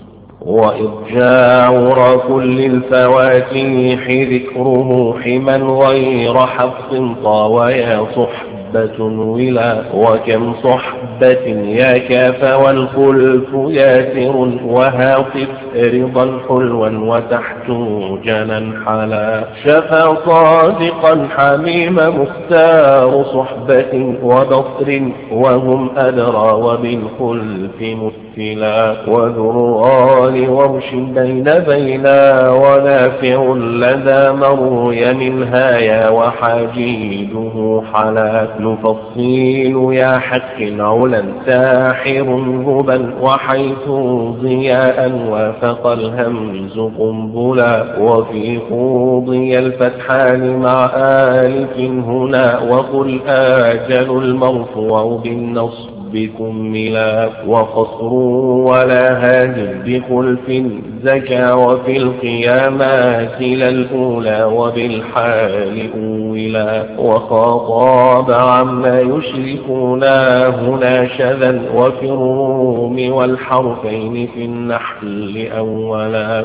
وإرجاع كل الفواتيح ذكره حما غير حفظ طاويا صحب ولا وكم صحبة يا كاف والخلف ياسر وهاطف رضا حلوا وتحت جنا حلا شفا صادقا حميم مختار صحبة وبصر وهم أدرى وبالخلف مثلا وذران ورش بين بينا ونافع لدى مروي منها يا وحاجيده حلا نفصيل يا حق علا ساحر هبا وحيث ضياء وافق الهمز قنبلا وفي خوضي الفتحان مع آلف هنا وقل آجل المرفوع بالنصب بكملا وقصر ولا هاجر بخلف زكى وفي القيامات للأولى وبالحال أولا وخاطاب عما يشركونا هنا شذا وفي الروم والحرفين في النحل أولا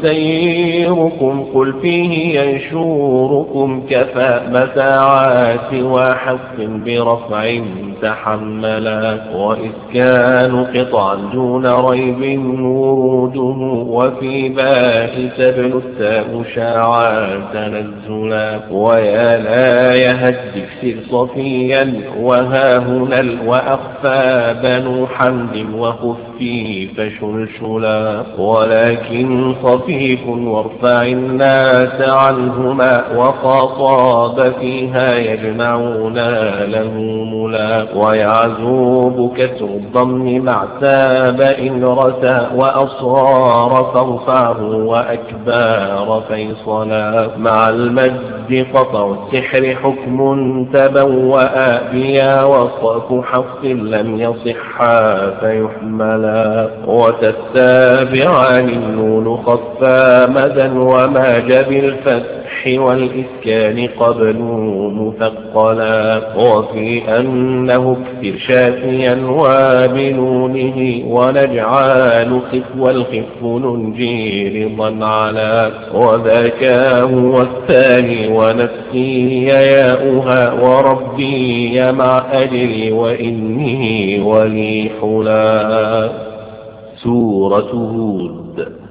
يسيركم قل فيه ينشوركم كفى متاعات وحق برفع تحملا وإسكان قطعا دون ريب وروده وفي باء تبل التاء شاعا تنزلا ويا لا يهدك سر صفيا وها هنا وأخفى بنو حمد وخفي فشلشلا ولكن خفيف وارفع الناس عنهما وخاطاب فيها يجمعونا له ملا ويعزوب كسر الضم مع تاب إن رسى وأصرار فارفعه وأكبار فيصلا مع المجد قطع السحر حكم تبوأ بيا وصف حق لم يصحا فيحملا وتتابعان النون خفا مدى وما جب الفتح والإسكان قبل مثقلا وفي أنه اكثر شافيا وبنونه ونجعل خف والخف ننجي رضا على وذاك هو الثاني ونفسي ياؤها وربي مع أجري وإني ولي حلا. سورة هود.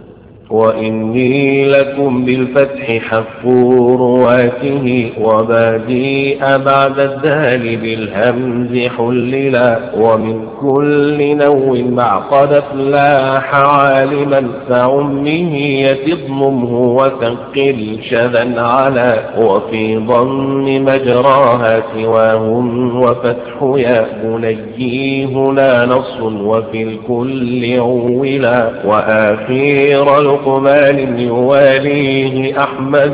وإني لكم بالفتح حق رواته وبادئ بعد الدال بالهمز حللا ومن كل نو مع قد افلاح عالما فعمه يتضممه وثقل شذا على وفي ضم مجراها سواهم وفتح يا بني هنا نص وفي الكل عولا وآخير لقمان يواليه أحمد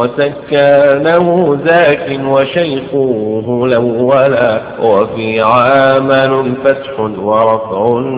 وسكانه زاك وشيخوه لولا وفي عامل فتح ورفع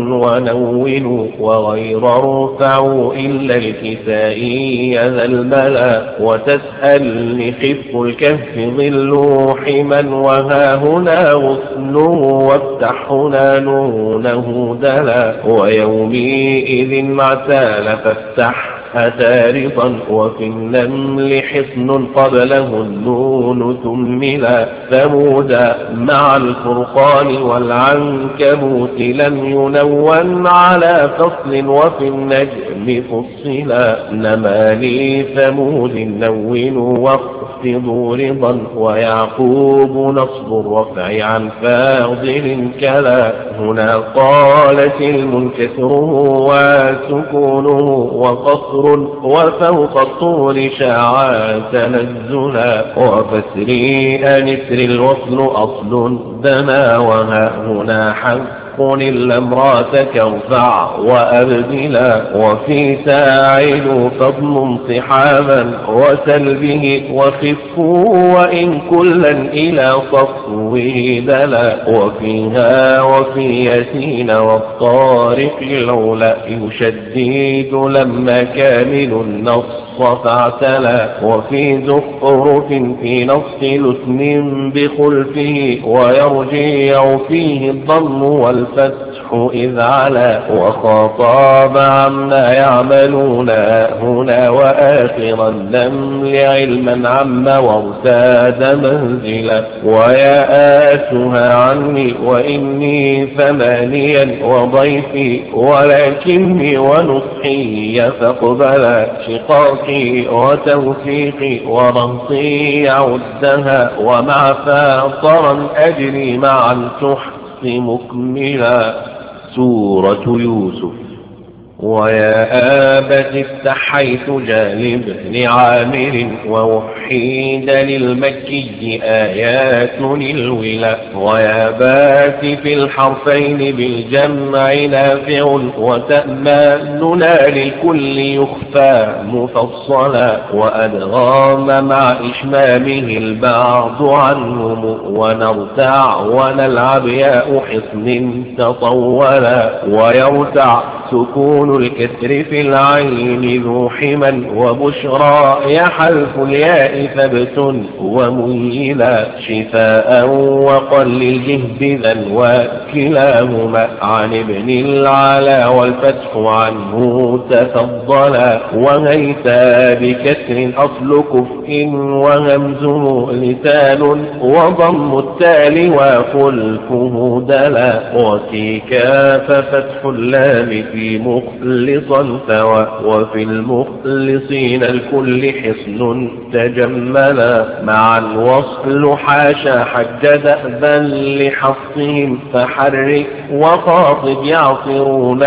ونون وغير رفع إلا الكسائي ذا الملا وتسأل لخف الكهف ظل حما وها هنا غصنه وافتح هنا نونه دلا ويومئذ مع سال فافتح أتارضا وفي النمل حصن قبله النون ثملا ثمودا مع الفرقان والعنكبوت لم ينون على فصل وفي النجم فصلا نمالي ثمود نون واخفضوا رضا ويعقوب نصب الرفع عن فاضل كلا هنا قالت المنكسر وسكونه وقصر وفوق الطول شاعا تنزلا وفسري أنسر الوصل أصل دنا وها هنا حق الأمرات كرفع وأبدلا وفي ساعد فضل صحابا وسلبه وخفوا وإن كلا إلى صفوه دلا وفيها وفي ياسين والطارق لولا يشدد لما كامل النص فاعتلى وفي زخرف في نص لثم بخلفه ويرجع فيه الضم والفتح إذ علا وخاطاب عما يعملون هنا وآخر النمل علما عما وارتاد منزلا ويآتها عني وإني ثمانيا وضيفي ولكني ونصحي فاقبلا شقاقي وتوفيقي ورهطي يعدها ومع فاطرا أجري معا تحصي مكملا. سورة يوسف. ويا آبت افتح حيث جانب بن عامر ووحي توحيد للمكي آيات الولا ويابات في الحرفين بالجمع نافع وتأماننا للكل يخفى مفصلا وأدغام مع إشمامه البعض عنهم ونرتع ونلعب ياء حصن تطولا ويرتع سكون الكسر في العين ذو حما وبشرى يحلف الياء ثبت وميلا شفاء وقل الجهد ذا وكلاهما عن ابن العلا والفتح عنه تفضلا وهيتا بكسر أصل كفء وهمزه لسان وضم التالي وخلفه دلا وسيكا ففتح اللام في مخلصا ثوى وفي المخلصين الكل حصن تجملا مع الوصل حاشا حج دأبا لحفظهم فحرك وخاطب يعصرون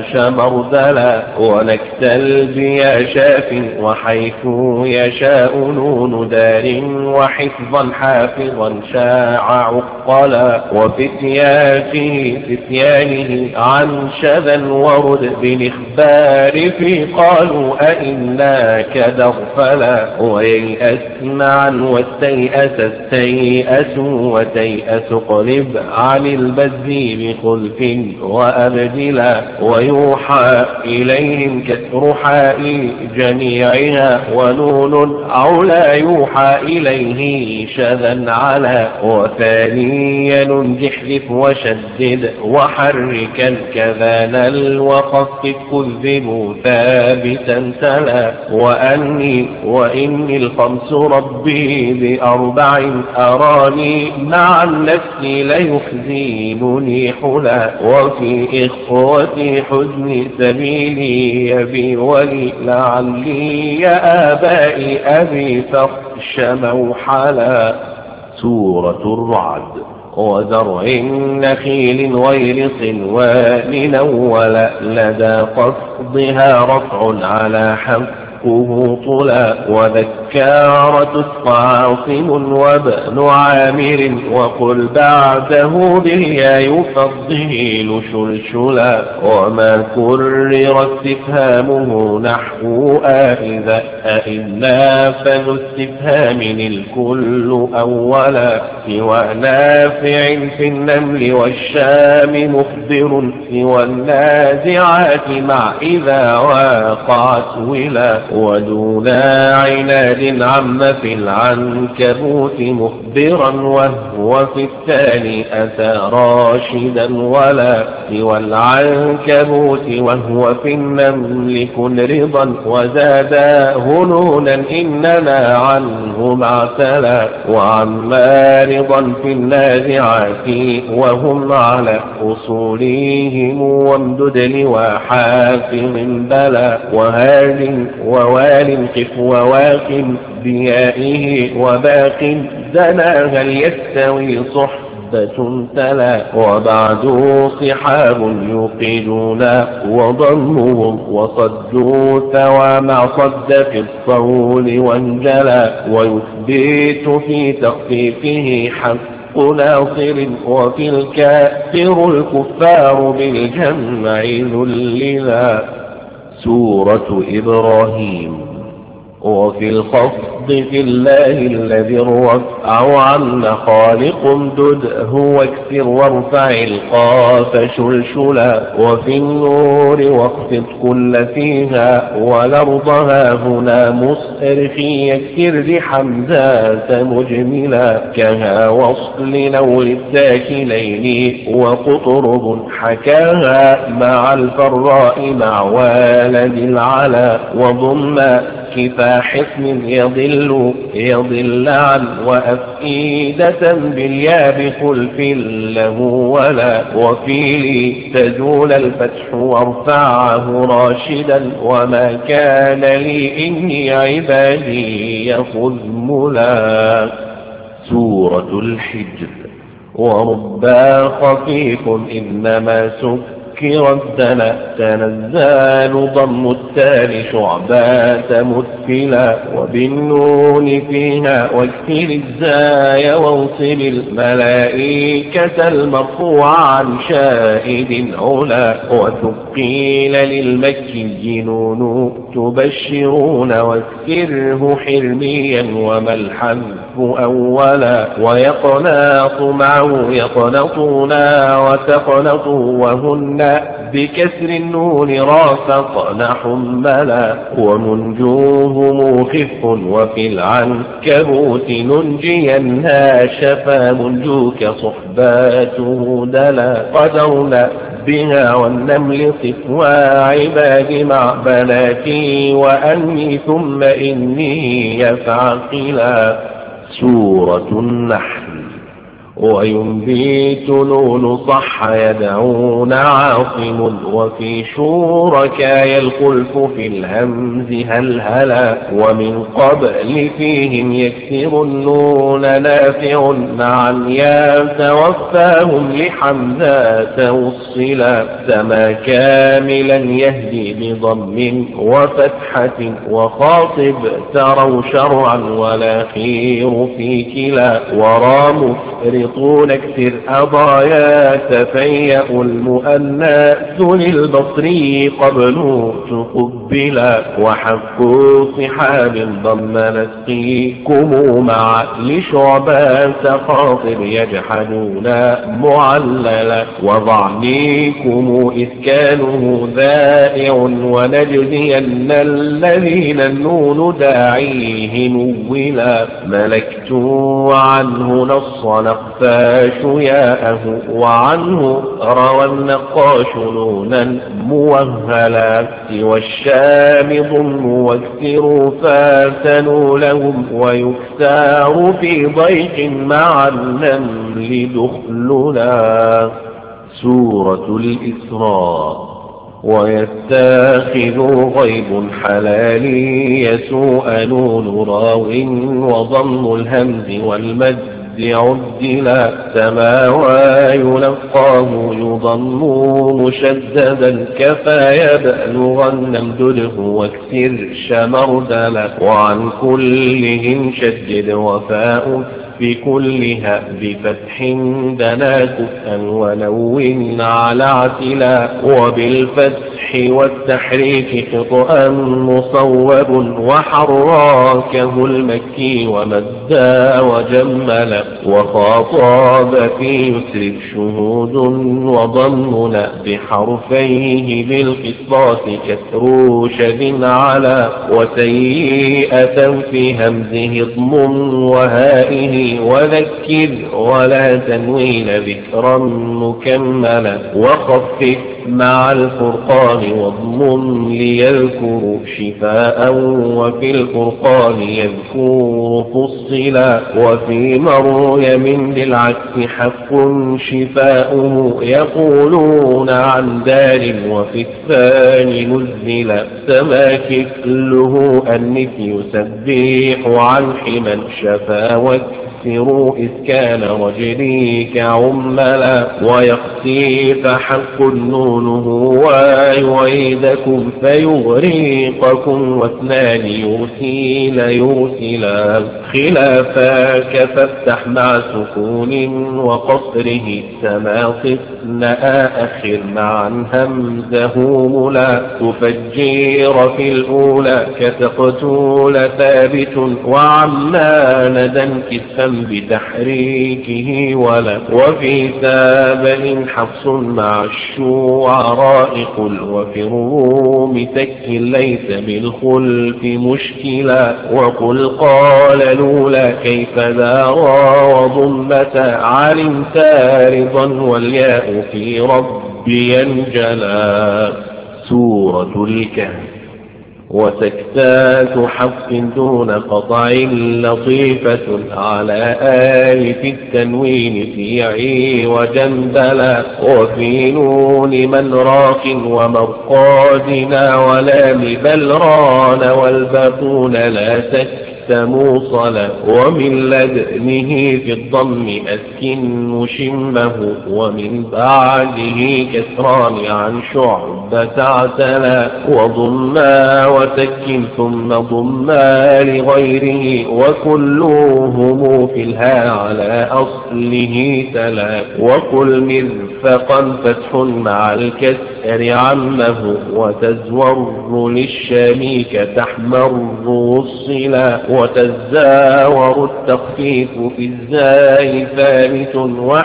شمردلا ونكتل بيا شاف وحيث يشاء نون دار وحفظا حافظا شاع عقلا وفتياته فتيانه عن شذا ورد بالإخبار في قالوا أئناك دغفلا وييأس معا واستيأس السيئس وتيأس قلب عن البذي بخلف وأبدلا ويوحى إليهم كسر حاء جميعها ونون أو لا يوحى إليه شذا على وثانيا جحذف وشدد وحركا كذا نل وخفف كذبوا ثابتا تلا وأني وإني الخمس ربي بأربع أراني مع النفس ليحزنني حلا وفي إخوتي حزن سبيلي يبي ولي لعلي يا آبائي أبي فخش موحلا. سورة الرعد. وزرع نخيل غير صنوان ولا لدى قصدها رفع على حقه طلا وذكارة عاصم وابن عامر وقل بعده بالياء فالظهيل شلشلا وما كرر استفهامه نحو آئذا أئنا فذو استفهام الكل أولا سوى نافع في النمل والشام مخبر سوى النازعات مع إذا واقعت ولا ودونا عناد عم في العنكبوت مخبرا وهو في الثاني أتى راشدا ولا سوى العنكبوت وهو في النمل كن رضا وزادا هنونا إننا عنه معتلا وعما رضا في النازعات وهم على أصولهم وامدد لوحافظ بلا وهاد ووال قف وواق بيائه وباق زنا هل يستوي صحبة تلا وبعد صحاب يوقدون وضمهم وصدوا ثوى مع صد في الصول وانجلا ويثبت في تخفيفه حق ناصر وفي الكافر الكفار بالجمع ذللا. سورة إبراهيم. وفي الخفض في الله الذي الرفع عن خالق امدده واكسر وارفع القاف شلشلا وفي النور واخفض كل فيها والأرضها هنا مصرخي يكسر بحمزات مجملا كها وصل نول الساكنين وقطرب حكاها مع الفراء مع والد العلا وضم كفاح اسم يضل يضل عن وأفئدة بالياب خلف له ولا وفي تزول الفتح وارفعه راشدا وما كان لي إني عبادي يخذملا. سورة الحجر. وربا خفيف إنما سك ذكر الدنا تنزال ضم التالي شعبات مثلا وبالنون فيها واكسر الزاي وانصب الملائكة المرفوع عن شاهد علا وثقيل للمكي نون تبشرون واذكره حرميا وما الحذف أولا ويقناط معه يقنطونا وتقنطوا وهن بكسر النون رافقن حملا ومنجوهم خف وفي العنكبوت ننجينها شفا منجوك صحباته دلا قدرنا بها والنمل صفوا عباد مع بناتي وأني ثم إني يفعقلا سورة النحل وينبيت نون صح يدعون عاصم وفي شوركاي الخلف في الهمز هلهلا ومن قبل فيهم يكسر النون نافع معا يا توفاهم لحمزات وصلا سما كاملا يهدي بضم وفتحة وخاطب تروا شرعا ولا خير في كلا ورام يفرطون اكثر أضايا تفيأ المؤنث للبصري قبل تقبلا وحق صحاب ضم نسقيكم مع لشعبات خاطر يجحدون معللا وضعنيكم إسكانه ذائع ونجزين الذين النون داعيه نولا ملكت عنه نص نقفاش ياءه وعنه روى النقاش نونا موهلا سوى الشام ضم واكسروا فاتنوا لهم ويختار في ضيق مع النمل دخلنا سورة الإسراء ويتاخذ غيب حلالي يسوء نون راو وضم الهمز والمد عدلا سماوى يلقاه يضم مشددا كفى يبلغن امدده واكسر شمردلا وعن كلهم شدد وفاء في كلها بفتح دنا كفءا ونون على اعتلا وبالفتح والتحريك خطأ مصوب وحراكه المكي ومدا وجملا وخاطاب في يسرب شهود وضمنا بحرفيه بالقصاص كسر شد على وسيئة في همزه اضم وهائه وذكر ولا تنوين ذكرا مكملا وخفف مع الفرقان واضمم ليذكر شفاء وفي الفرقان يذكر فصلا وفي مريم بالعكس حق شفاؤه يقولون عن دار وفي الثاني نزلا سما كفله النف يسبح عن حما شفا وكسروا إذ كان رجليك عملا ويخسي فحق نونه ويعيدكم فيغريقكم واثنان يرسيل يرسلا خلافاك فافتح مع سكون وقصره سما صفنا أخر معا همزه ملا تفجير في الأولى كتقتول ثابت وعما ندى كسا بتحريكه ولا وفي ثابن حفص مع الشعراء قل وفي الروم تك ليس بالخلف مشكلا وقل قال لولا كيف دارا وضمة علمت رضا والياء في ربي ينجلا سورة الكهف وسكتات حق دون قطع لطيفة على آلف التنوين في عي وجنبلا وفي نون من راق ومرقادنا ولام بل ران والباقون لا تك موصلا ومن لدنه في الضم أسكن مشمه ومن بعده كسران عن شعبة اعتلى وضما وسكن ثم ضما لغيره وكلهم في الها على أصله تلا وكل مرفقا فتح مع الكسر عمه وتزور للشاميك تحمر الصلا وتزاور التخفيف في الزاي ثابت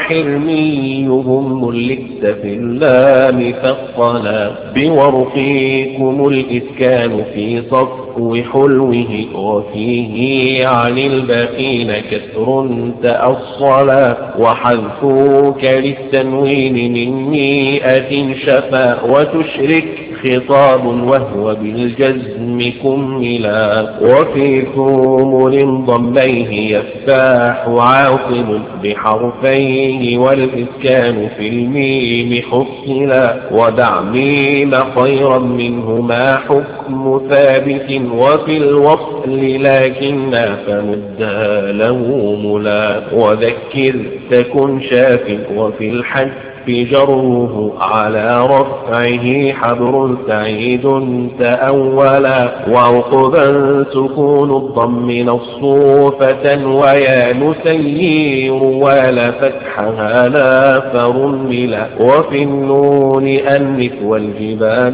وحرميهم ملكت في اللام فصلا بورقيكم الإسكان في صفو حلوه وفيه عن الباقين كسر تأصلا وحذفوك للتنوين من مئة شفا وتشرك خطاب وهو بالجزم كملا وفي ثمر ضميه يفتاح عاصم بحرفين والإسكان في الميم حصلا ودع ميم خيرا منهما حكم ثابت وفي الوصل لكن فمدى له ملا وذكر تكن شاف وفي الحج جره على رفعه حبر سعيد تأولا وعقبا سكون الضم نصوفة ويا نسير ولا فتحها لا فرملا وفي النون أنف والجبال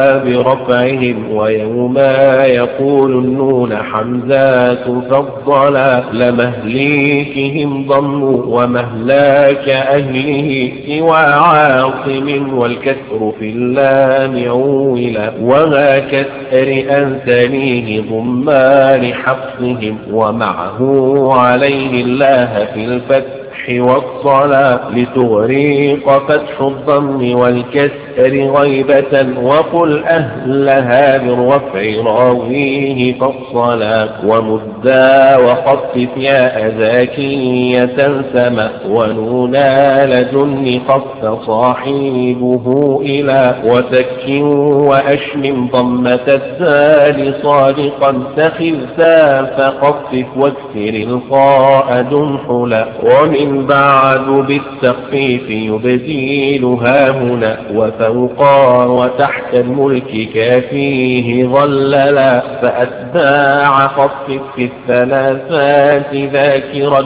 برفعهم ويوما يقول النون حمزات فضلا لمهليكهم ضم ومهلاك أهله سوى عاصم والكسر في اللام عولا وما كسر أنثنيه ضما لحفظهم ومعه عليه الله في الفتح والصلاة لتغريق فتح الضم والكسر غيبة وقل أهلها بالرفع راويه فالصلاة ومدا وخفف يا ذاكية سما ونونا لدن خف صاحبه إلى وسكن وأشمم ضمة الزال صادقا تخذا فخفف واكسر الخاء دنحلا ومن بعد بالتخفيف يبديلها هنا وفوقا وتحت الملك كافيه ظللا فأتباع خفف في الثلاثات ذاكرا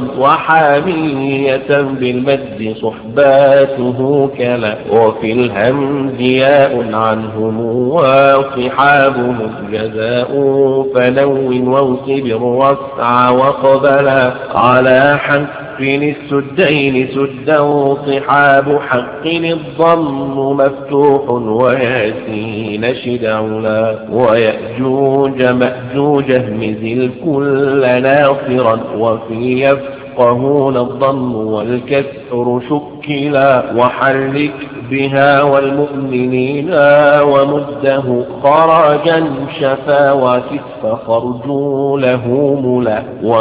وحامية بالمد صحباته كلا وفي الهمز ياء عنهم وصحابهم جزاء فنو وانصب الرفع وقبلا على حنف في السدين سدا صحاب حق الضم مفتوح وياسين شدعلا ويأجوج مأجوج اهمز الكل ناصرا وفي يفقهون الضم والكسر شكلا وحرك بها والمؤمنين ومده خرجا شفاوات فخرجوا له ملا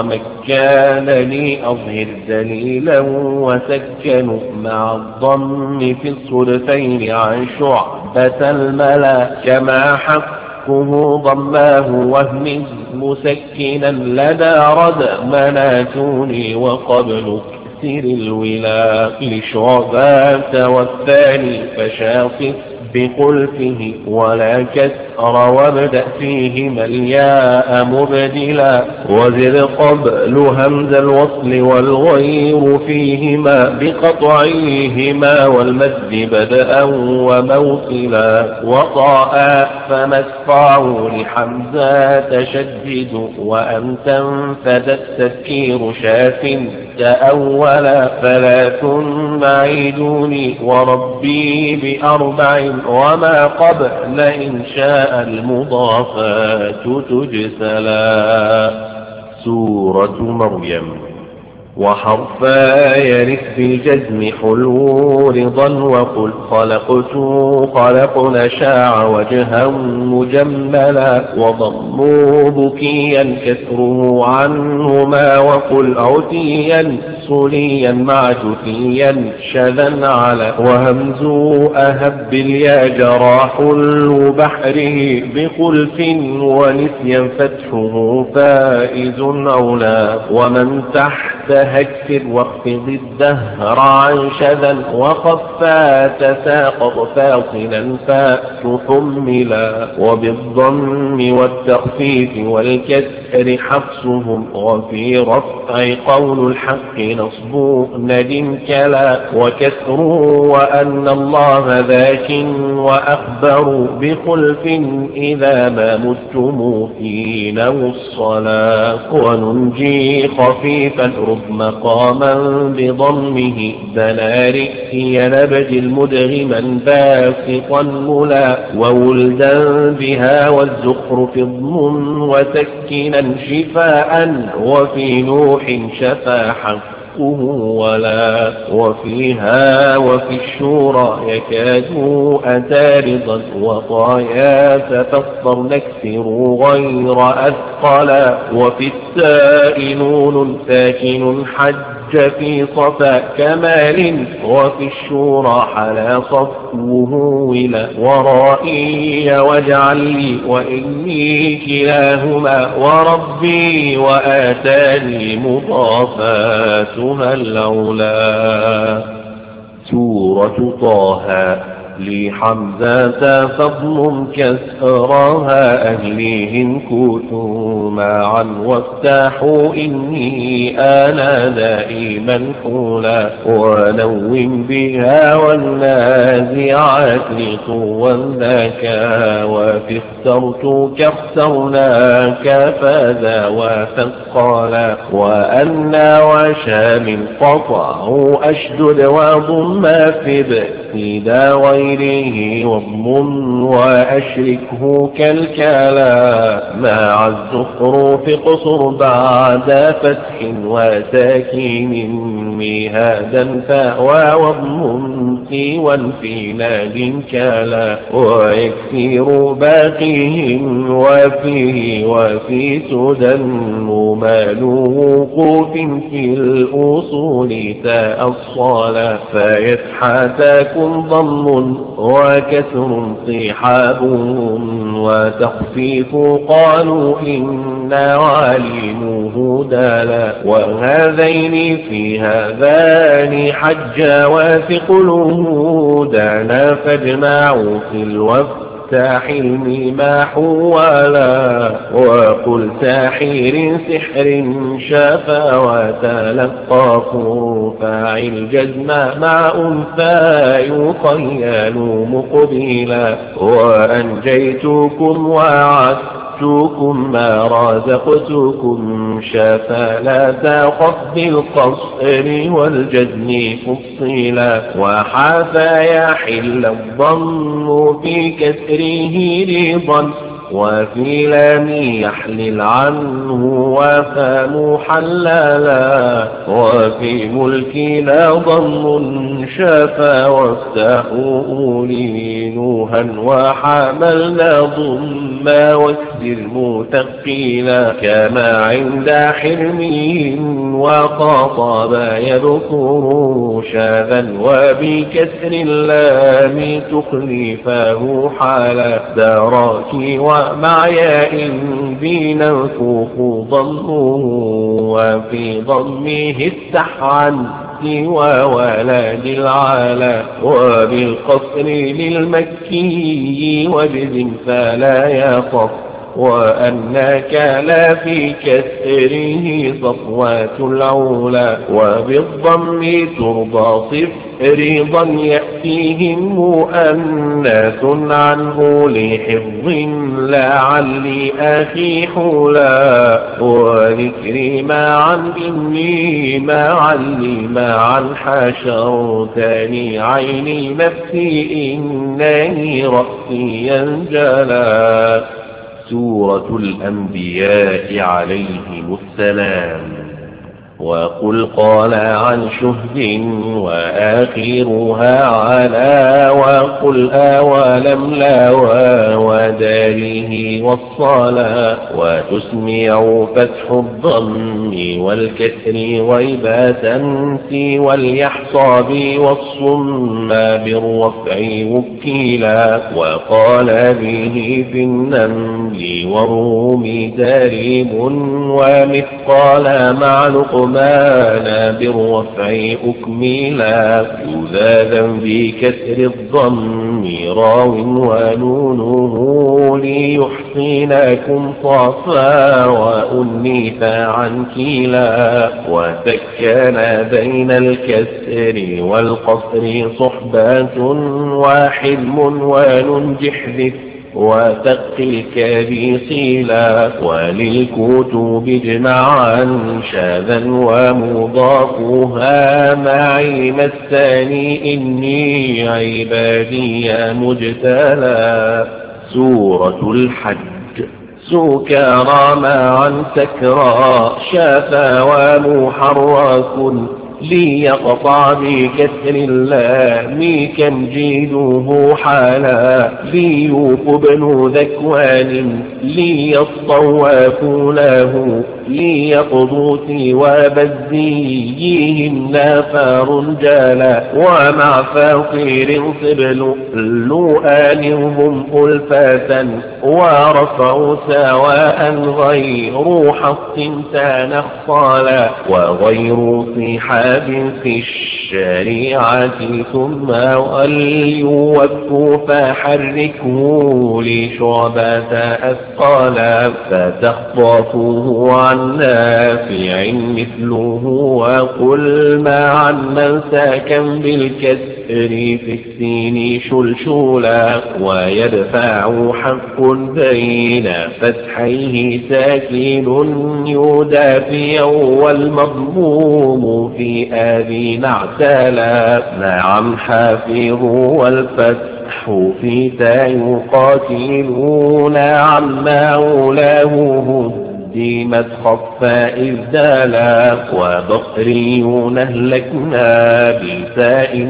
ومكانني أظهر دليلا وسكنوا مع الضم في الصدفين عن شعبة الملا كما حقه ضماه وهم مسكنا لدى رد مناتوني وقبل سر الولا لشعبات والثاني فشاطف بخلفه ولا كسر وابدأ فيهما الياء مبدلا وزد قبل همز الوصل والغير فيهما بقطعيهما والمد بدأ وموصلا وطاء فما استطاعوا لحمزة تشدد وأن تنفذ التذكير شاف تأولا فلا معيدوني وربي بأربع وما قبل إن شاء المضافات تجسلا. سورة مريم. وحرفا يرث بالجزم حلو رضا وقل خلقت خلقنا شاع وجها مجملا وضموا بكيا كسره عنهما وقل عتيا صليا مع جثيا شذا على وهمز أهب اليا جراح بحره بخلف ونسيا فتحه فائز علا ومن تحت هكر واخفض الدهر عن شذا وخفا تساقط فاصلا فتحملا وبالضم والتخفيف والكسر حفصهم وفي رفع قول الحق نصب ند كلا وكسر وأن الله ذاك وأخبر بخلف إذا ما متم في نو الصلاة وننجي خفيفا رب مقاما بضمه بنارئ نبج المدغما باسطا ملا وولدا بها والزخرف الضم وسكنا شفاء وفي نوح شفا حق ولا وفيها وفي الشورى يكاد أتارضا وطايا تفطر نكسر غير أثقلا وفي التاء نون ساكن حج في صفا كمال وفي الشورى حلا صفوه ولا ورائي واجعل لي وإني كلاهما وربي وآتاني مضافاتها الأولى. سورة طه لحمزة فضل كسرها أهليهم كوتوا معا وافتحوا إني أنا دائما حولا ونوم بها والنازعات لطوا ذاك وفي اخترتك اخترناك فذا وثقالا وأنا وشام قطعوا أشدد وضم في بأسيدا غيره واضم وأشركه كالكلا مع الزخرف قصر بعد فتح وساكين مهادا فأوى واضم سوى في ناد كلا ويكثر باقيهم وفيه وفي سدى مال وقوف في الأصول تأصالا فيتحاتاكم ضم وكسر صحاب وتخفيف قالوا إنا عليمه دالا وهذين في هذان حجا وثقله دانا فاجمعوا في الوفد حلمي ما حوالا وقل ساحر سحر شافا وتلقى فاعل جزم مع أنثى يخيل مقبلا وأنجيتكم وعدتكم ما رازقتكم شافا لا تخف بالقصر والجزم فصلا وحافا يحل الضم في كسره رضا وفي لام يحلل عنه وفام حلالا وفي ملك لا ضم شافا وافتحوا لي نوها وحملنا ضما واكسر مثقيلا كما عند حرمين وقاطب يذكر شاذا وبكسر اللام تخلفه حالا دراك ومع ياء بنفوخ ضمه وفي ضمه افتح عن سوى ولد العالى وبالقصر للمكي وجد فلا يخف وأنك لا في كسره صفوات العلا وبالضم ترضى صف رضا يأتيهم مؤنث عنه لحفظ لعلي أخي حولا وذكري معا إني معا لي معا حشرتني عيني نفسي إنني رأسي ينجلا. سورة الأنبياء عليهم السلام. وقل قال عن شهد وآخرها على وقل آولم لا وداره والصلاة وتسمع فتح الضم والكسر ويباتا في واليحصاب والصم بالرفع وكيلا وقال به في النمل والروم دارب ومثقال مع لقمان بالرفع أكملا يذاذا بكسر الضم راو ونونه ليحصينكم صافا وأنيثا عن كلا وسكن بين الكسر والقصر صحبات وحلم وننجح ذي وثقل كبيصيلا وللكتب اجمعا شاذا ومضافها معي مساني إني عبادي مجتلى. سورة الحج. سكرى معا سكرى شافى ومحرك ليقطع بكسر اللام كم جيده حالا ليوق بن ذكوان ليصطواف له ليقضوا ثواب الزيهم نافار جالا ومع فاطير صبل لؤان هم ألفاتا ورفعوا سواء غير حط تنخصالا وغير صحاب في الشريعة ثم وليوفوا فحركه لشعبة أثقالا فتخطفه عن نافع مثله وقل ما عن من ساكا بالكسر في السين شلشولا ويدفع حق بين فتحيه ساكن يدافع والمضموم في آذي نعتالا نعم حافظ والفتح في تا يقاتلون عما أولاه قدمت خفا إبدالا وبصريون أهلكنا بساء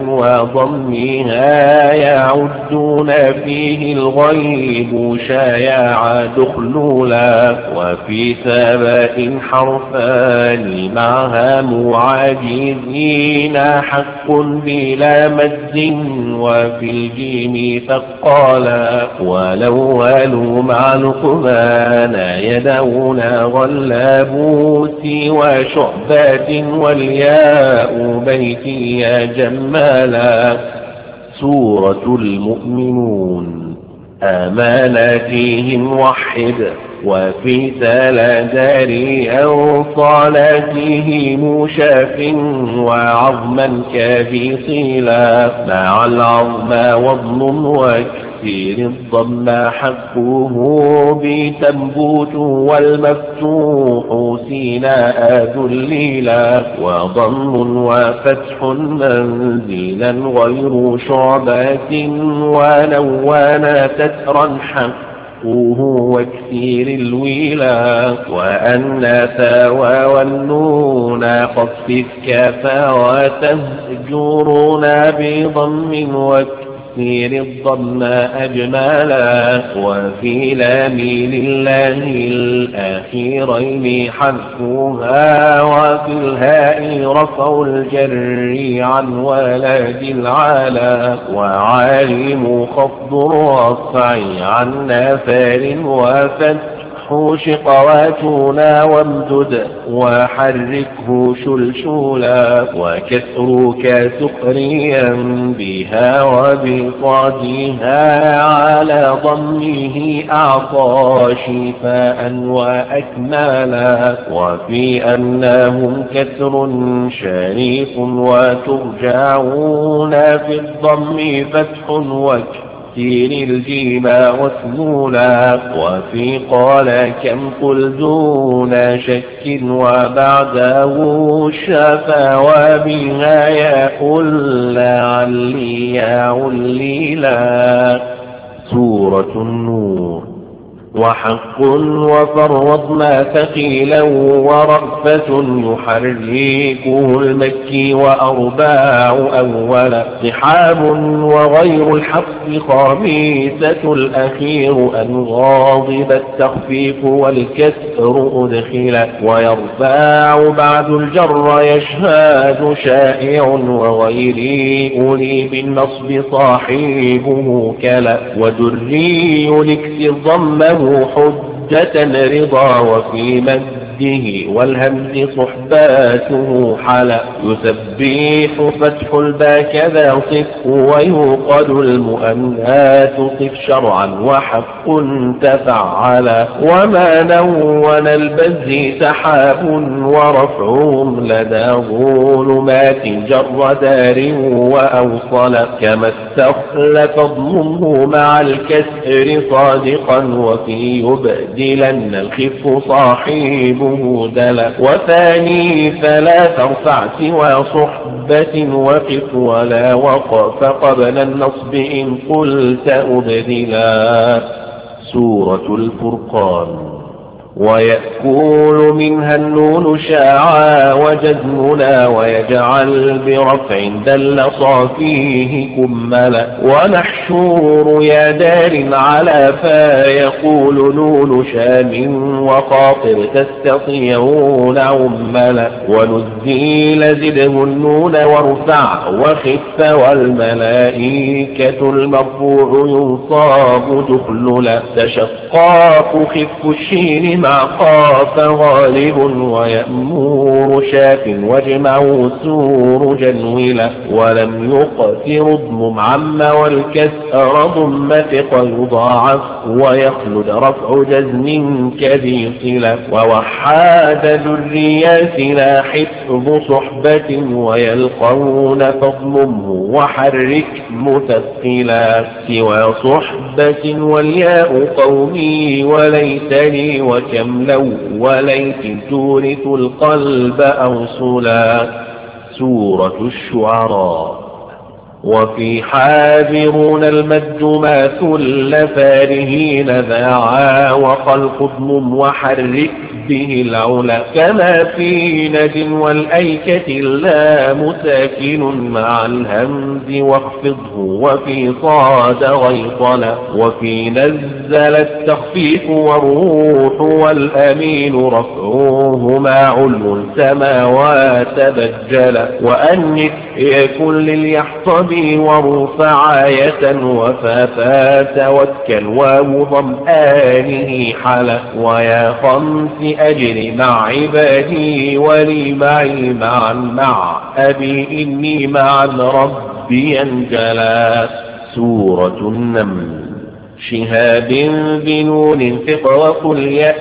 وضمها يعدون فيه الغيب شايع دخلولا وفي سباء حرفان معها معاجزين حق بلا مد وفي الجيم ثقالا ولو مع لقمان يدعون غلابوت وشعبات والياء بيتي يا جمالا. سورة المؤمنون. آماناتهم وحد وفي تلاداري أو صلاتهم شاف وعظما كبيصيلا مع العظم وضم وكسير الضم حقه بتنبوت والمفتوح سيناء ذليلا وضم وفتح منزلا غير شعبات ونوانا تترا حق وكثير الويلا وأن ثاوى والنون خفف كفا وتهجرون بضم وكثير الضم أجمالا وفي لام لله الآخرين حذفها وفي الهاء رفع الجر عن ولد العالا وعالم خفض الرفع عن نافر وفتح شقواتنا وامدد وحركه شلشولا وكسرك سقريا بها وبصادها على ضمه أعطى شفاء وأكمالا وفي أنهم كسر شريف وترجعون في الضم فتح وكسر تكسير الجيما واسمولا وفي قال كم قل دون شك وبعده شفا وبها يقول لعلي يعليلا. سورة النور. وحق وفرض ما ثقيلا ورأفة يحركه المكي وأرباع أولا صحاب وغير الحق خامسة الأخير أن غاضب التخفيف والكسر أدخلا ويرفع بعد الجر يشهاد شائع وغيري أولي بالنصب صاحبه كلا ودري لكسر ضمه حجة رضا وفي مده والهمز صحباته حلا يسبح فتح الباء كذا صف ويوقد المؤنات صف شرعا وحق تفعلا وما نون البز سحاب ورفعهم لدى ظلمات جر دار وأوصل كما استخلف اضمه مع الكسر صادقا وفي يبدلن الخف صاحبه دلا وثاني فلا ترفع سوى صحبة وقف ولا وقف قبل النصب إن قلت أبدلا. سورة الفرقان. ويأكل منها النون شاعا وجزمنا ويجعل برفع دل صافيه كملا ونحشور يا دار على فا يقول نون شام وخاطر تستطيعون عملا ونزيل زده النون وارفع وخف والملائكة المرفوع ينصاب دخللا تشقاق خف الشين مع قاف غالب ويأمور شاف واجمع سور جنولا ولم يقتر اضمم عم والكسر ضم ثق يضاعف ويخلد رفع جزم كذي صلة ووحاد ذريات لا حفظ صحبة ويلقون فاضممه وحرك مثقلا سوى صحبة والياء قومي وليتني وكم لو وليت تورث القلب أوصلا. سورة الشعراء. وفي حاذرون المد ما ثل فارهين ذاعا وخلق اضمم وحرك به العلا كما في ند والأيكة اللام ساكن مع الهمز واخفضه وفي صاد غيطلا وفي نزل التخفيف والروح والأمين رفعوهما علو السماوات بجلا وأنف يكن لليحصب ورفع آية وفافا توكل واو ضمآنه حلا ويا خمس أجر مع عبادي ولي معي معا مع أبي إني معا ربي أنجلا. سورة النمل. شهاب بنون ثق وقل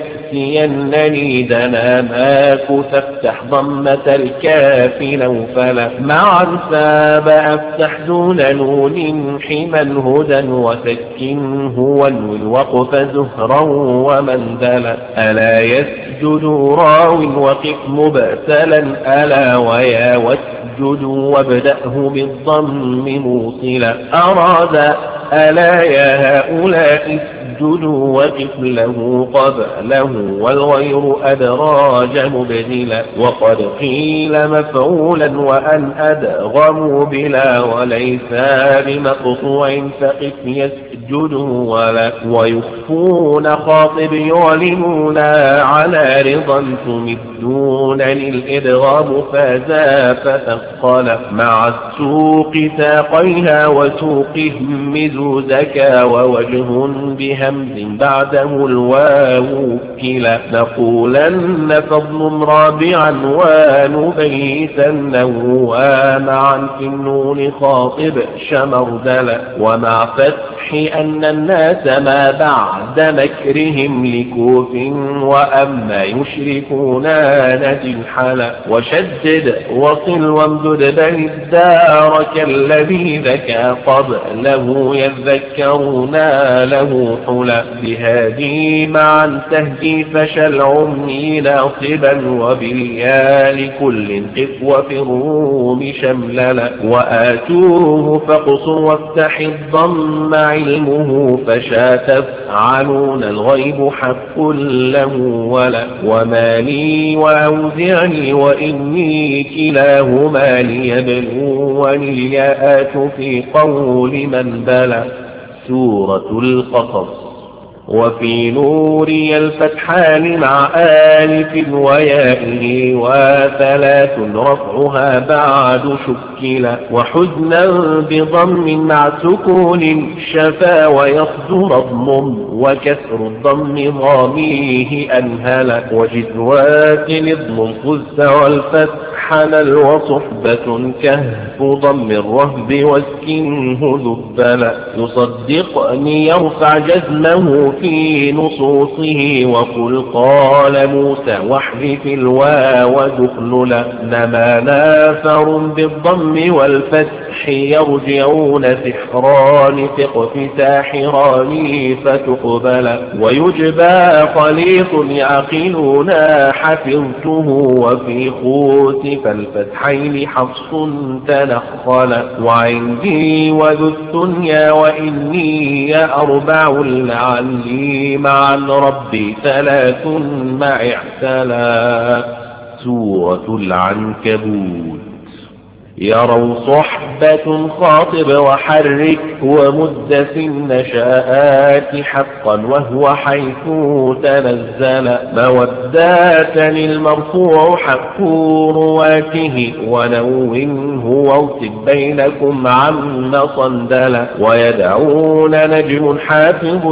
يأتينني دنا ماك تفتح ضمة الكاف نوفلا معا ساب أفتح دون نون حما هدى وسكنه والو الوقف زهرا ومنزلا ألا يسجد راو وقف مبتلا ألا ويا واسجد وابدأه بالضم موصلا أراد ألا يا هؤلاء اسجدوا وقف له قبله والغير أدراج مبدلا وقد قيل مفعولا وأن أدغموا بلا وليس بمقطوع فقف يسجدوا ولا ويخفون خاطب يعلمون على رضا تمدون للإدغام فازا فتقل مع السوق ساقيها وسوقهم مزو زكا ووجه بهمز بعده الواو كلا نقولن فضل رابعا ونبيتنه ومعا في النون خاطب شمردلا ومع فتح أن الناس ما بعد مكرهم لكوف وأما يشركون نجل حلا وشدد وصل وامدد بل الدار كالذي ذكى قبله يذكرون له حلا بهادي معا تهدي فشل عمي ناصبا وباليا لكل قف وفي الروم شمللا وآتوه فاقصر وافتح الضم علم علمه فشا تفعلون الغيب حق له ولا وما لي وأوزعني وإني كلاهما ليبلوني الياءات في قول من بلى. سورة القصص. وفي نوري الفتحان مع آلف ويائه وثلاث رفعها بعد شكلا وحزنا بضم مع سكون شفا ويصدر ضم وكسر الضم ضاميه أنهلا وجزوات نظم الخز والفتح نل وصحبة كهف ضم الرهب واسكنه ذبلا يصدقني يرفع جزمه في نصوصه وقل قال موسى واحذف الواو دخللا نما نافر بالضم والفتح يرجعون سحران ثق ساحران فتقبلا ويجبى خليط يعقلون حفظته وفي خوت فالفتحين حفص تنخلا وعندي وذو الثنيا وإني أربع لعلي معا ربي ثلاث مع اعتلا. سورة العنكبوت. يروا صحبة خاطب وحرك ومد في النشاءات حقا وهو حيث تنزل مودات المرفوع حق رواته ونونه واوتب بينكم عم صندل ويدعون نجم حافظ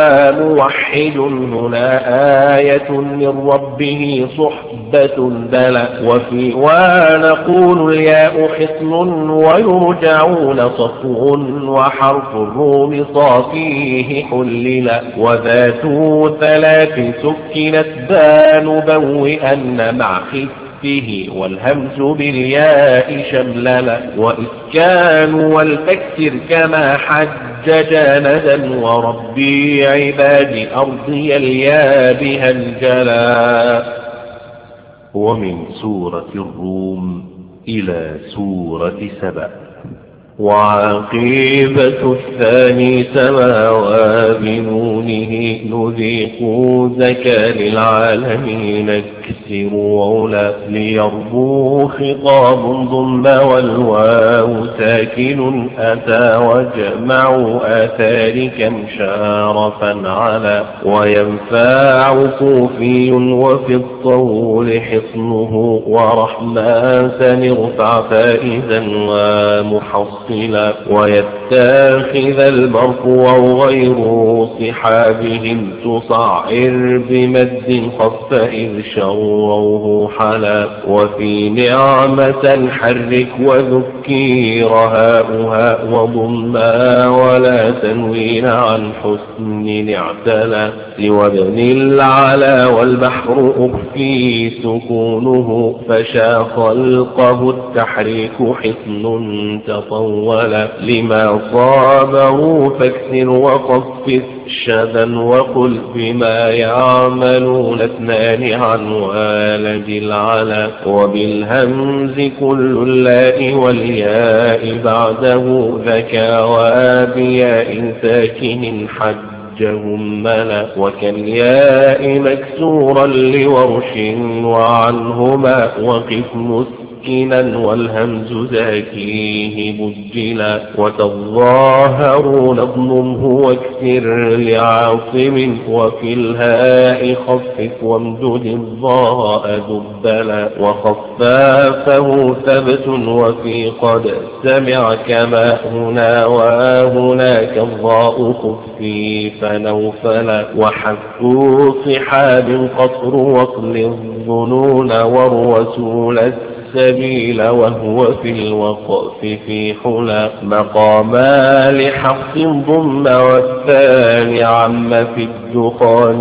وموحد هنا آية من ربه صحبة دلا وفي ونقول الياء حصن ويرجعون صفو وحرف الروم صافيه حللا وذات ثلاث سكنت بان بوئن مع خفه والهمز بالياء شمللا وإسكان والفكسر كما حج جاندا وربي عباد أرضي الياء بها الجلا. ومن سورة الروم إلى سورة سبأ. وعقيبة الثاني سماوى بنونه نذيق زكى للعالمين اكسر وعلا ليربو خطاب ضم والواو ساكن أتى وجمع آثار كم شارفا على وينفع كوفي وفي الطول حصنه ورحمن سنرفع فائزا ومحصنا ويتاخذ المرفوع غير صحابهم تصعر بمد خف إذ شروه حلا وفي نعمة حرك وذكير هاؤها وضما ولا تنوين عن حسن اعتلى وابن العلا والبحر أخفي سكونه فشا خلقه التحريك حصن تطور ولا لما صابه فاكسر وخفف شذا وقل بما يعملون اثنان عن والد العلا وبالهمز كل اللاء والياء بعده ذكى وابياء ساكن حج ملا وكالياء مكسورا لورش وعنهما وقف مسكنا والهمز زاكيه بجلا وتظاهرون اضممه واكسر لعاصم وفي الهاء خفف وامدد الضاء دبلا وخفافه ثبت وفي قد سمع كما هنا وهناك الضاء خفي فنوفلا وحفوا صحاب قصر وصل الظنون والرسول السبيل وهو في الوقف في حلا مقاما لحق ضم والثاني عم في الدخان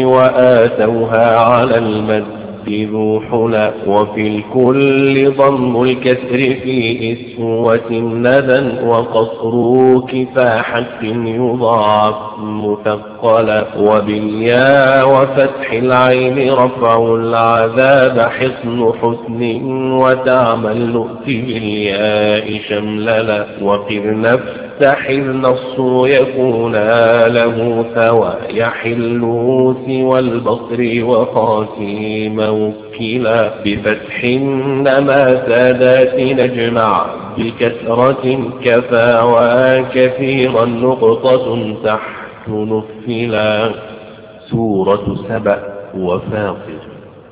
وآتوها على المد ذو حلا وفي الكل ضم الكسر في إسوة ندى وقصر كفاحة يضاعف مثقلا وبالياء وفتح العين رفع العذاب حصن حسن وتعمل لؤت بالياء شمللا وقر نفس فافتح النص يكونا له ثوى يحل سوى البصر وخاتيم وكلا بفتح إنما سادات نجمع بكثرة كفى وكثيرا نقطة تحت نفلا. سورة سبأ وفاطر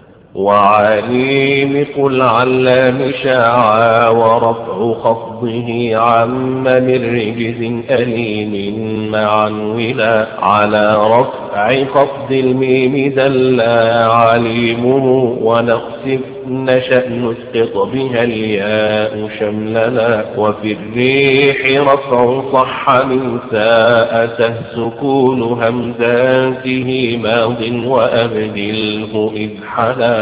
وعليم قل علام شاعا ورفع خفضه عم من رجز أليم معا ولا على رفع خفض الميم دلا عليمه ونخسف نشأ نسقط بها الياء شملنا وفي الريح رفع صح من ساءته سكون همزاته ماض وأبدله إذ حلا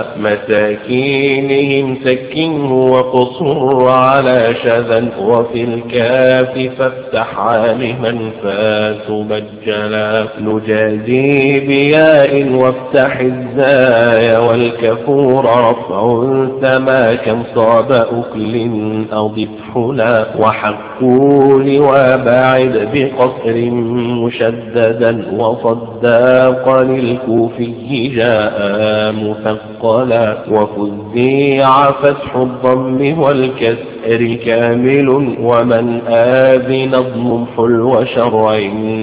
مساكينهم سكنه وقصر على شذا وفي الكاف فافتح عالما فات مجلا نجازي بياء وافتح الزاي والكفور رفع سما كم صاب أكل أضف حلا وحقول وباعد بقصر مشددا وصداق للكوفي جاء مثقلا وفزيع فتح الضم والكسر كامل ومن آذن نظم حلو شرع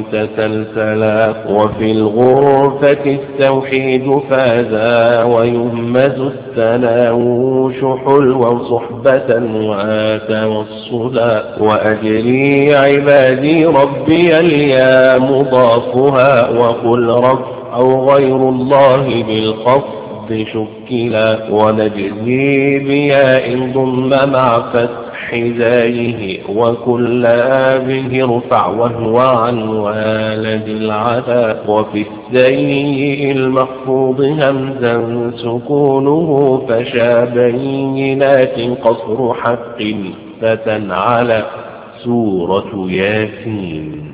تسلسلا وفي الغرفة التوحيد فازا ويهمز التناوش حلوا صحبة وتوصلا وأجري عبادي ربي اليا مضافها وقل رفع أو غير الله بالخفض شكلا ونجزي بياء ضم مع فتح زايه وكل به ارفع وهو عن والد العدا وفي السيء المخفوض همزا سكونه فشا بينات قصر حق فتنعلى. سورة ياسين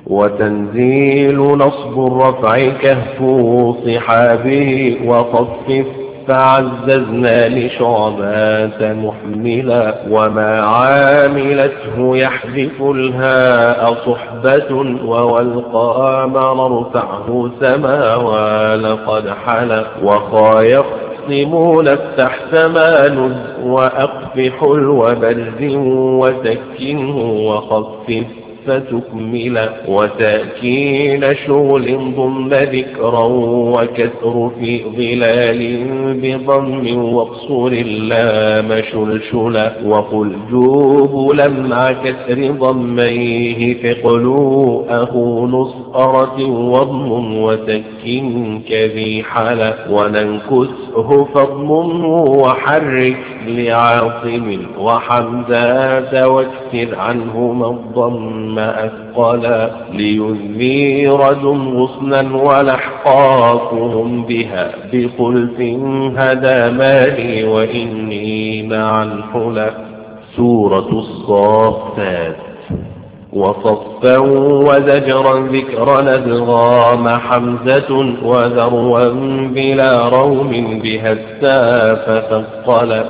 وتنزيل نصب الرفع كهف صحابه وخفف فعززنا لشعبات محملا وما عاملته يحذف الهاء صحبة ووالقام نرفعه سما ولقد حلا وخا يخصمون افتح ثمان وأقف حلو برز وسكنه وخفف فتكمل وتأكين شغل ضم ذكرا وكسر في ظلال بضم واقصر اللام شلشلا وقل جوب لمع كسر ضميه ثقلوا أخو نصأرة وضم وسكن كذي حلا وننكسه فضمه وحرك لعاصم وحمزة واكسر عنهما الضم أثقلا ليذير دم غصنا ولحقاكهم بها بخلف هدى مالي وإني معا حلا. سورة الصافات وصفا وزجرا ذكرا أدغام حمزة وذروا بلا روم بها الساف فثقلا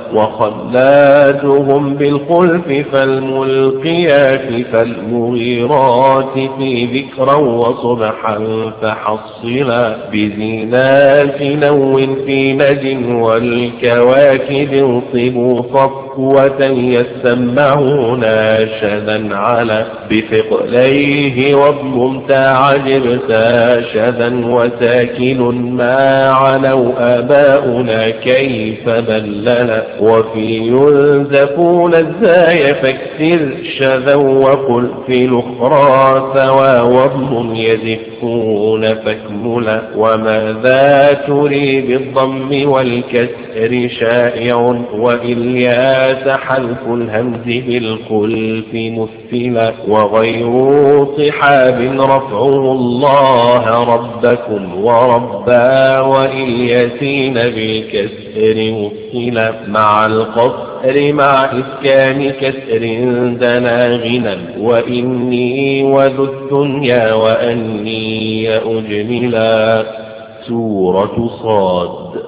وخلاتهم بالخلف فالملقيات فالمغيرات في ذكرا وصبحا فحصلا بزينات نو في نج والكواكب انصبوا صفوة يسمعون شذا على بثقليه واضمم تعجبت شذا وساكن ما علوا آباؤنا كيف بللا وفي ينزفون الزاي فاكسر شذا وقل في الأخرى ثوى واضمم يزفون فاكملا وماذا تري بالضم والكسر شائع وإلياس حلف الهمز بالخلف مثلا وغير صحاب رفعه الله ربكم وربا وإلياسين بالكسر مثلا مع القصر مع إسكان كسر دنا غنى وإني وذو الدنيا وأني أجملا. سورة صاد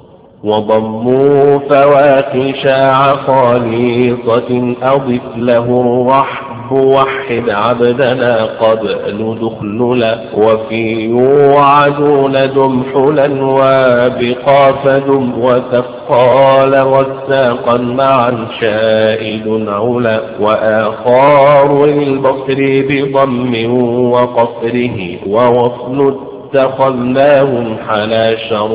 وضموا فواحش خالصة أضف له الرحب رب وحد عبدنا قبل دخللا وفي يوعدون دم حلا وبقاف دم وثقال والساقا معا شائد علا وآخار للبصر بضم وقصره ووصل اتخذناهم حلا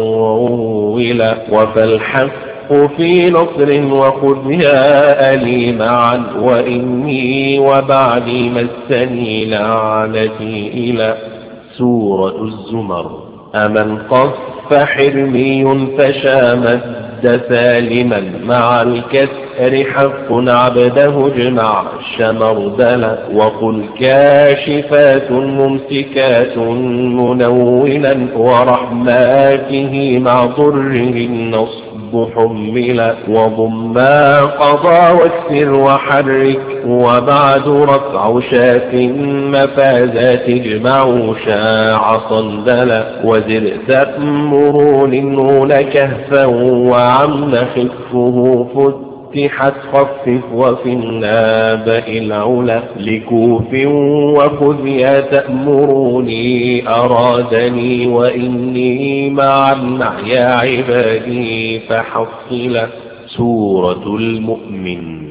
شرولا وفالحق في نصر وخذ يا ألي معا وإني وبعدي مسني لعنتي إلى سورة الزمر أمن قف حرمي فشامد سالما مع الكسر حق عبده اجمع شمردلا وقل كاشفات ممسكات منولا ورحماته مع ضره النصب حملا وضما قضى واكسر وحرك وبعد رفع شاف مفازات اجمعوا شاع صندلا وزر تأمرون النون كهفا وعم خفه فتحت خفف وفي النابئ العلا لكوف وخذ يا تأمروني أرادني وإني معا مع يا عبادي فحصلا سورة المؤمن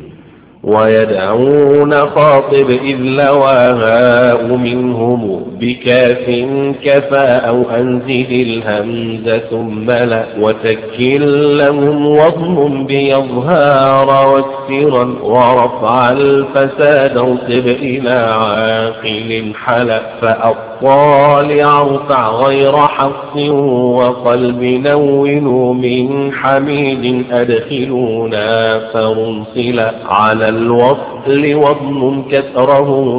ويدعون خاطب إذ لواها منهم بكاف كفى أو أنزل الهمز ثم لا وتكل لهم وضم بيظهار واكسرا ورفع الفساد انصب إلى عاقل حلا فأطالع ارفع غير حق وقلب نون من حميد أدخلونا فرنصلا على الوصل وضم كسره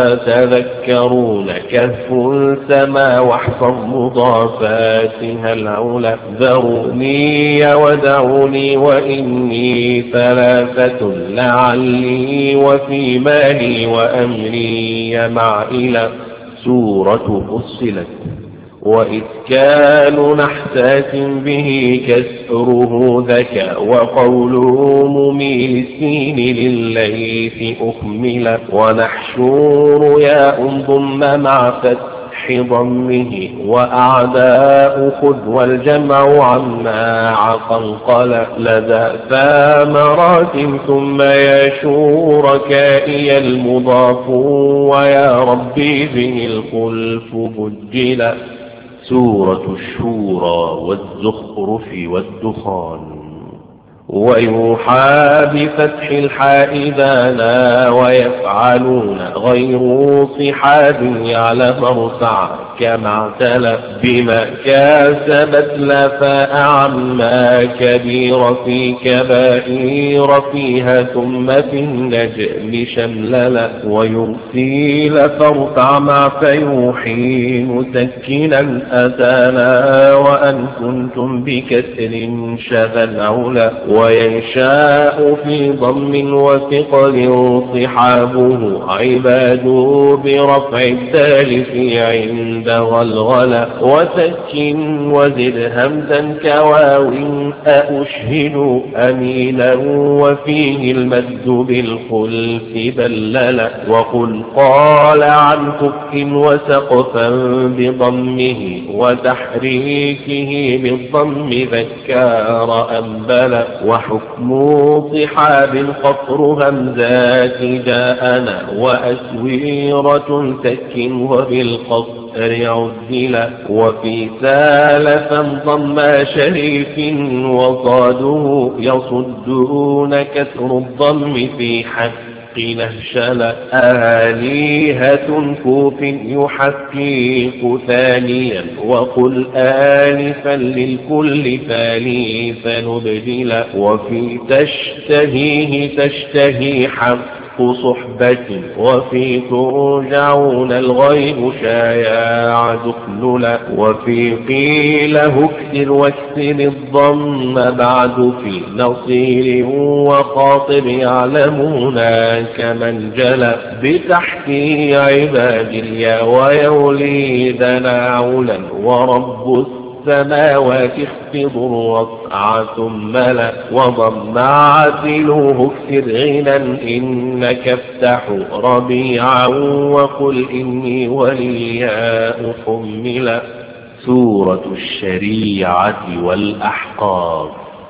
يتذكرون كهف سما واحفظ مضافاتها العلا ذروني ودعوني وإني ثلاثة لعلي وفي مالي وأمري مع إلى سورة فصلت وإذ كانوا نحساس به كسره ذكى وقوله مميل السين للليث أخمل ونحشور يا ضم مع فتح ضمه وأعداء خذ والجمع عما عقلقل لدى ثامرات ثم يا شوركائي المضاف ويا ربي به الخلف بجلا سورة الشورى والزخرف والدخان ويوحى بفتح الحاء دانا ويفعلون غير صحاب يعلم ارفع كما اعتلى بما كاسبت لفاء عما كبير في كبائر فيها ثم في النجم شمللا ويرسيل فارفع مع فيوحي مسكنا أتانا وأن كنتم بكسر شذا علا وينشاء في ضم وثقل صحابه عباد برفع الدال في عند غلغل وسك وزد همزا كواو أأشهد أمينا وفيه المد بالخلف بلل وقل قال عن كف وسقفا بضمه وتحريكه بالضم ذكار أنبل وحكم صحاب قصر همزات جاءنا وأسويرة سك وبالقصر عزلا وفي ثالثا ضم شريف وصاده يصدون كسر الضم في حق نهشلا آليهة كوف يحقق ثانيا وقل آلفا للكل ثالثا نبدلا وفي تشتهيه تشتهي حق صحبة وفي ترجعون الغيب شايع دخللا وفي قيل هكسر واكسر الضم بعد في نصير وخاطب يعلمون كمن جلا بتحكي عباد اليا ويوليد ناعلا ورب السماوات اخفض الرفع ثم لا وضم عاتلوه اكسر غنى إنك افتح ربيعا وقل إني ولياء حملا. سورة الشريعة والأحقاف.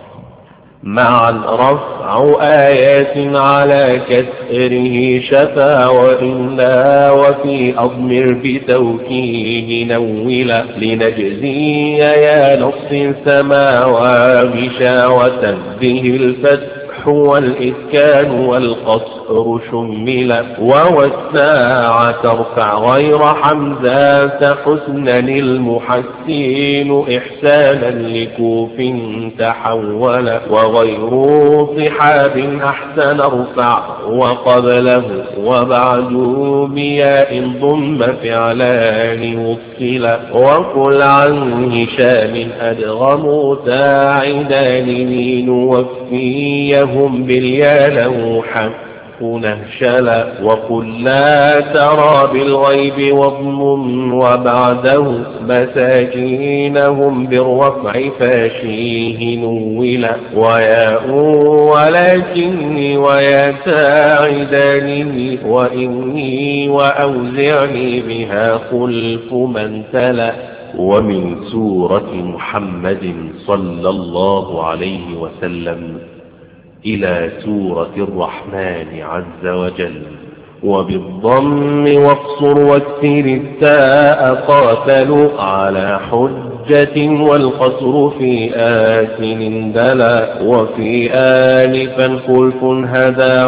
معا رفع آيات على كسره شفا وإنا وفي أضمر بتوكيد نولا لنجزي يا نص سماوى بشاوة به الفتح والإسكان والقصر شملا ووساع ترفع غير حمزة حسنا المحسين إحسانا لكوف تحولا وغير صحاب أحسن ارفع وقبله وبعد بياء ضم فعلان وصلا وقل عن هشام أدغم ساعدان لين وفيهم باليا له حق نهشلا وقل لا ترى بالغيب واضمم وبعده مساكينهم بالرفع فاشيه نولا وياء ولكني ويا ساعدانني وإني وأوزعني بها خلف من تلا. ومن سورة محمد صلى الله عليه وسلم إلى سورة الرحمن عز وجل. وبالضم واقصر واكسر التاء قاتلوا على حجة والقصر في آسن دلا وفي آلفا خلف هذا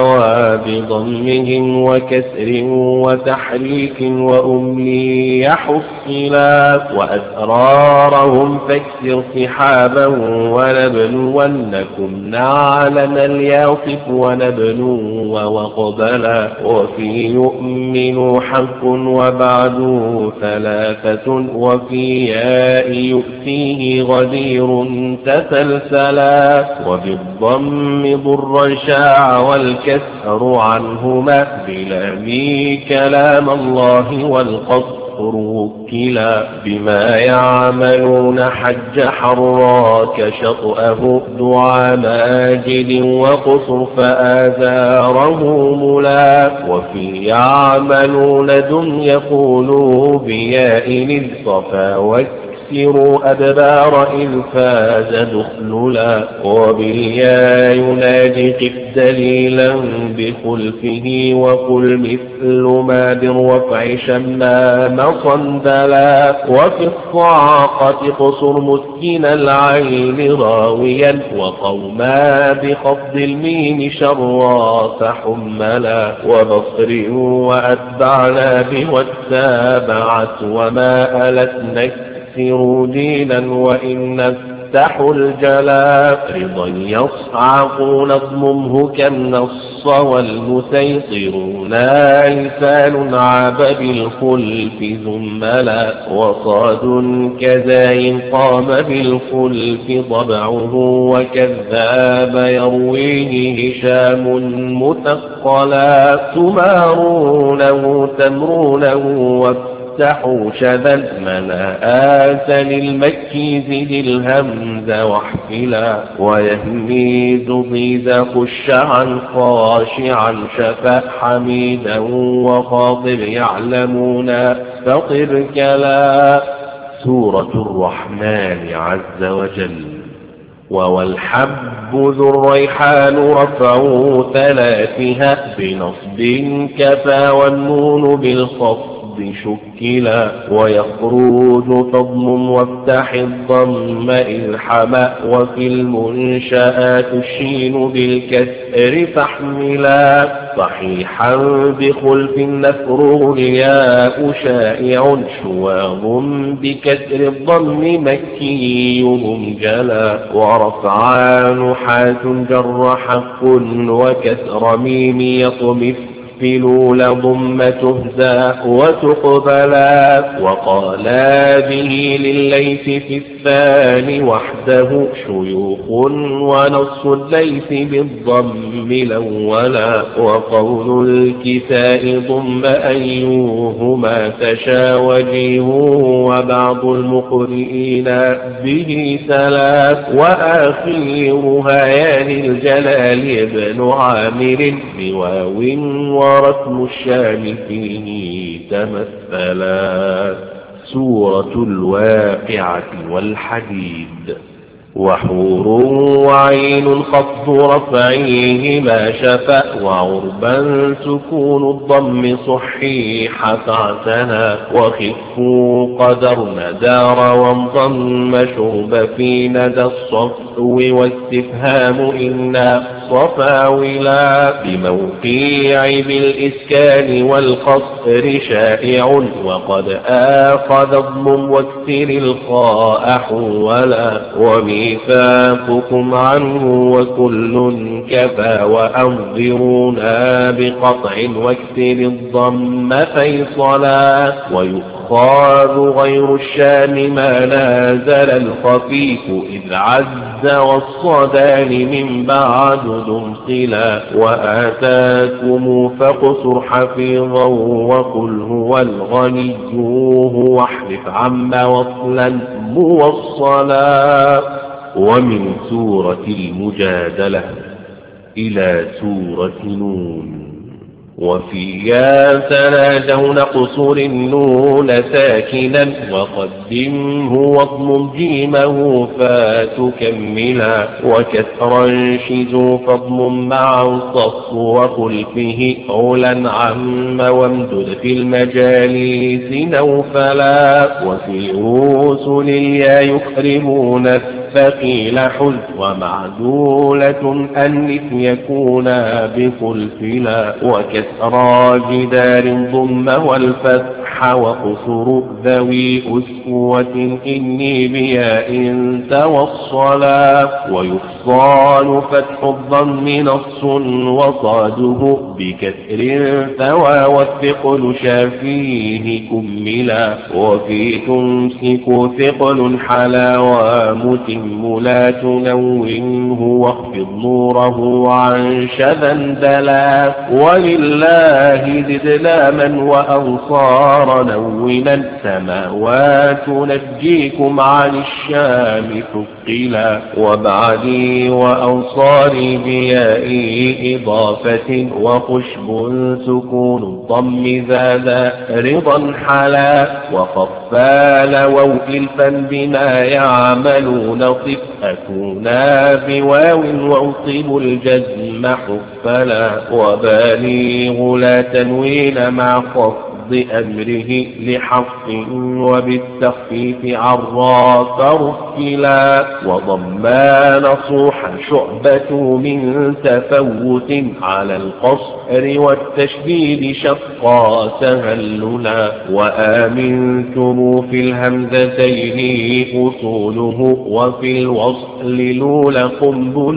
وبضمهم وكسر وتحريك وأملي يحصلا وأسرارهم فاكسر صحابا ونبلونكم نعلم الياصف ونبلو وقبلا وفي يؤمن حق وبعد ثلاثة وفي ياء يؤتيه غدير تسلسلا وبالضم ضرا شاع والكسر عنهما بلامي كلام الله والقصر وكلا بما يعملون حج حراك شطأه دعا ماجد وقصر فآذاره ملا وفي يعملون دم يقولوا بياء الصفا يكسروا أدبار إذ فاز دخللا وبالياء ينادي قف دليلا بخلفه وقل مثل ما بالرفع شمام صندلا وفي الصاعقة قصر مسكن العين راويا وقوما بخفض الميم شرا فحملا وبصر وأتبعنا بواتبعت وما ألتنا سروا دينا وإن نفتحوا الجلا رضا يصعقون اضممه كالنص والمسيطرون لسان عاب بالخلف زملا وصاد كزاي قام بالخلف طبعه وكذاب يرويه هشام مثقلا تمارونه تمرونه افتحوا شذا منآت للمكي زد الهمز واحفلا ويهميد ضيد خشعا خاشعا شفا حميدا وخاطب يعلمون فطر كلا. سورة الرحمن عز وجل. والحب ذو الريحان رفع ثلاثها بنصب كفى والنون بالخفض شكلا ويخرج فضم وافتح الضم إذ حما وفي المنشآت الشين بالكسر فاحملا صحيحا بخلف النفر الياء شائع شواظ بكسر الضم مكيهم جلا ورفعان حاس جر حق وكسر ميم يطمث فلول ضم تهزى وتقبلا وقالا به لليث في الثاني وحده شيوخ ونص الليث بالضم الأولا وقول الكساء ضم أيهما تشا وجيه وبعض المقرئين به ثلاث وآخرها يا ذي الجلال ابن عامر بواو ورسم الشام فيه تمثلا. سورة الواقعة والحديد. وحور وعين خفض رفعيه ما شفأ وعربا سكون الضم صحيح فاعتنى وخفوا قدرن دار وانضم شرب في ندى الصفو واستفهام إنا صفاولا بموقيع بالإسكان والقصر شائع وقد آخذ الضم واكسر الخاء حولا وميثاقكم عنه وكل كفى وأنظرونا بقطع واكسر الضم فيصلا ويؤخذ غير الشام ما نازل الخفيف إذ عز والصدان من بعد دمثلا وآتاكم فاقصر حفيظا وقل هو الغني هو احلف عما وصلا موصلا. ومن سورة المجادلة إلى سورة نون. وفيها تناجون قصور النون ساكنا وقدمه واضمم جيمه فتكملا وكسرا شذوا فاضمم مع الصف وقل فيه علا عم وامدد في المجاليس نوفلا. وفي رسل اليا يكرمون فقيل حز ومعدولة أنف يكونا بخلفلا وكسرى جدار ضم والفتح وقصر ذوي أسوة إني بياء توصلا ويفصال فتح الضم نص وصاده بكسر ثوى والثقل شافيه كملا وفي تمسك ثقل حلا ومتم لا تنونه واخفض نوره عن شذا دلا ولله زد لاما وأنصار نونا سماوات نجيكم عن الشام ثقلا وبعدي وأنصاري بيائي إضافة وخشب سكون الضم زاد رضا حلا وخفال ووئلفا بما يعملون صف أكونا بواو وانصب الجزم حفلا وبالغ لا تنوين مع خفض أمره لحق وبالتخفيف عراف رفلا وضمان صوحا شعبة من تفوت على القصر والتشديد شقا تهللا وآمنتم في الهمزتين أصوله وفي الوصل لول قنبل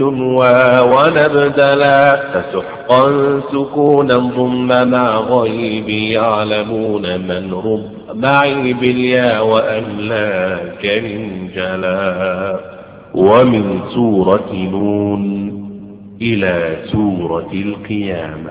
ونبدلا فسحقا سكونا ضم مع غيب يعلمون من رب معي باليا وأملاك من جلا. ومن سورة نون إلى سورة القيامة.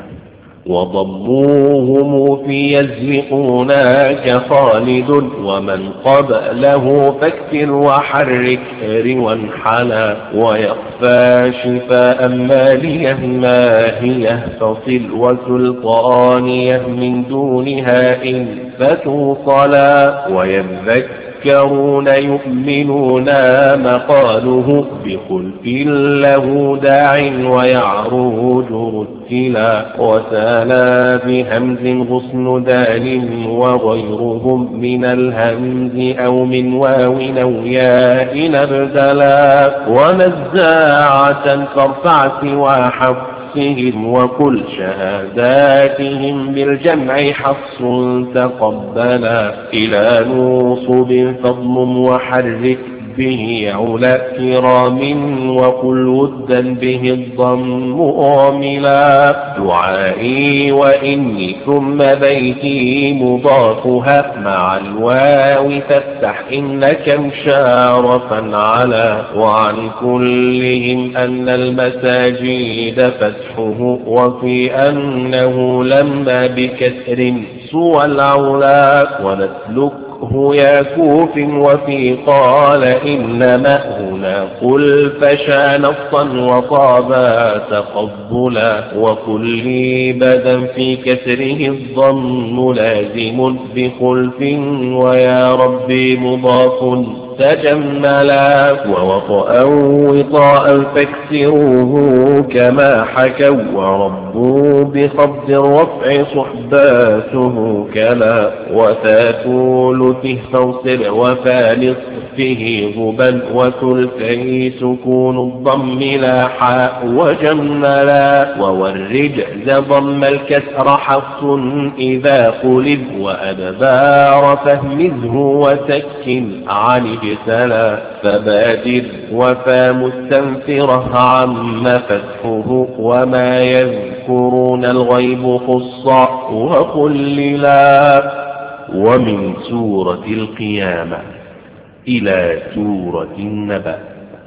وضموهم في يزلقوناك خالد ومن قبله فاكسر وحرك روا حلا ويخفى شفاء ماليه ما هي فصل وسلطانيه من دونها إن فتوصلا ويذكر يذكرون يؤمنون مقاله بخلف له داع ويعروج رتلا وسالا بهمز غصن دال وغيرهم من الهمز أو من واو أو ياء نبدلا ونزاعة فارفع سوى حفظ وكل شهاداتهم بالجمع حفص تقبلا إلى نوصب فضم وحرك به علا كرام وقل ودا به الضم آملا دعائي وإني ثم بيتي مضافها مع الواو تفتح إنك مشارفا على وعن كلهم أن المساجد فتحه وفي أنه لما بكسر سوى العلا ونسلك اتركه يا كوف. وفي قال إنما هنا قل فشى نصا وطابا تقبلا. وكل بدا في كسره الضم لازم بخلف ويا ربي مضاف تجملا. ووطأ وطاء فاكسروه كما حكوا. وربوا بخفض الرفع صحباته كلا. وثاثولته فانصر وفالص فيه غبا. وثلثي سكون الضم لا حاء وجملا. وورج ذا ضم الكسر حفص إذا قلب. وأدبار فهمزه وسكن عن اجتلى. فبادر وفا مستنفرة عم فتحه. وما يذكرون الغيب خصا وقللا. ومن سورة القيامة إلى سورة النبأ.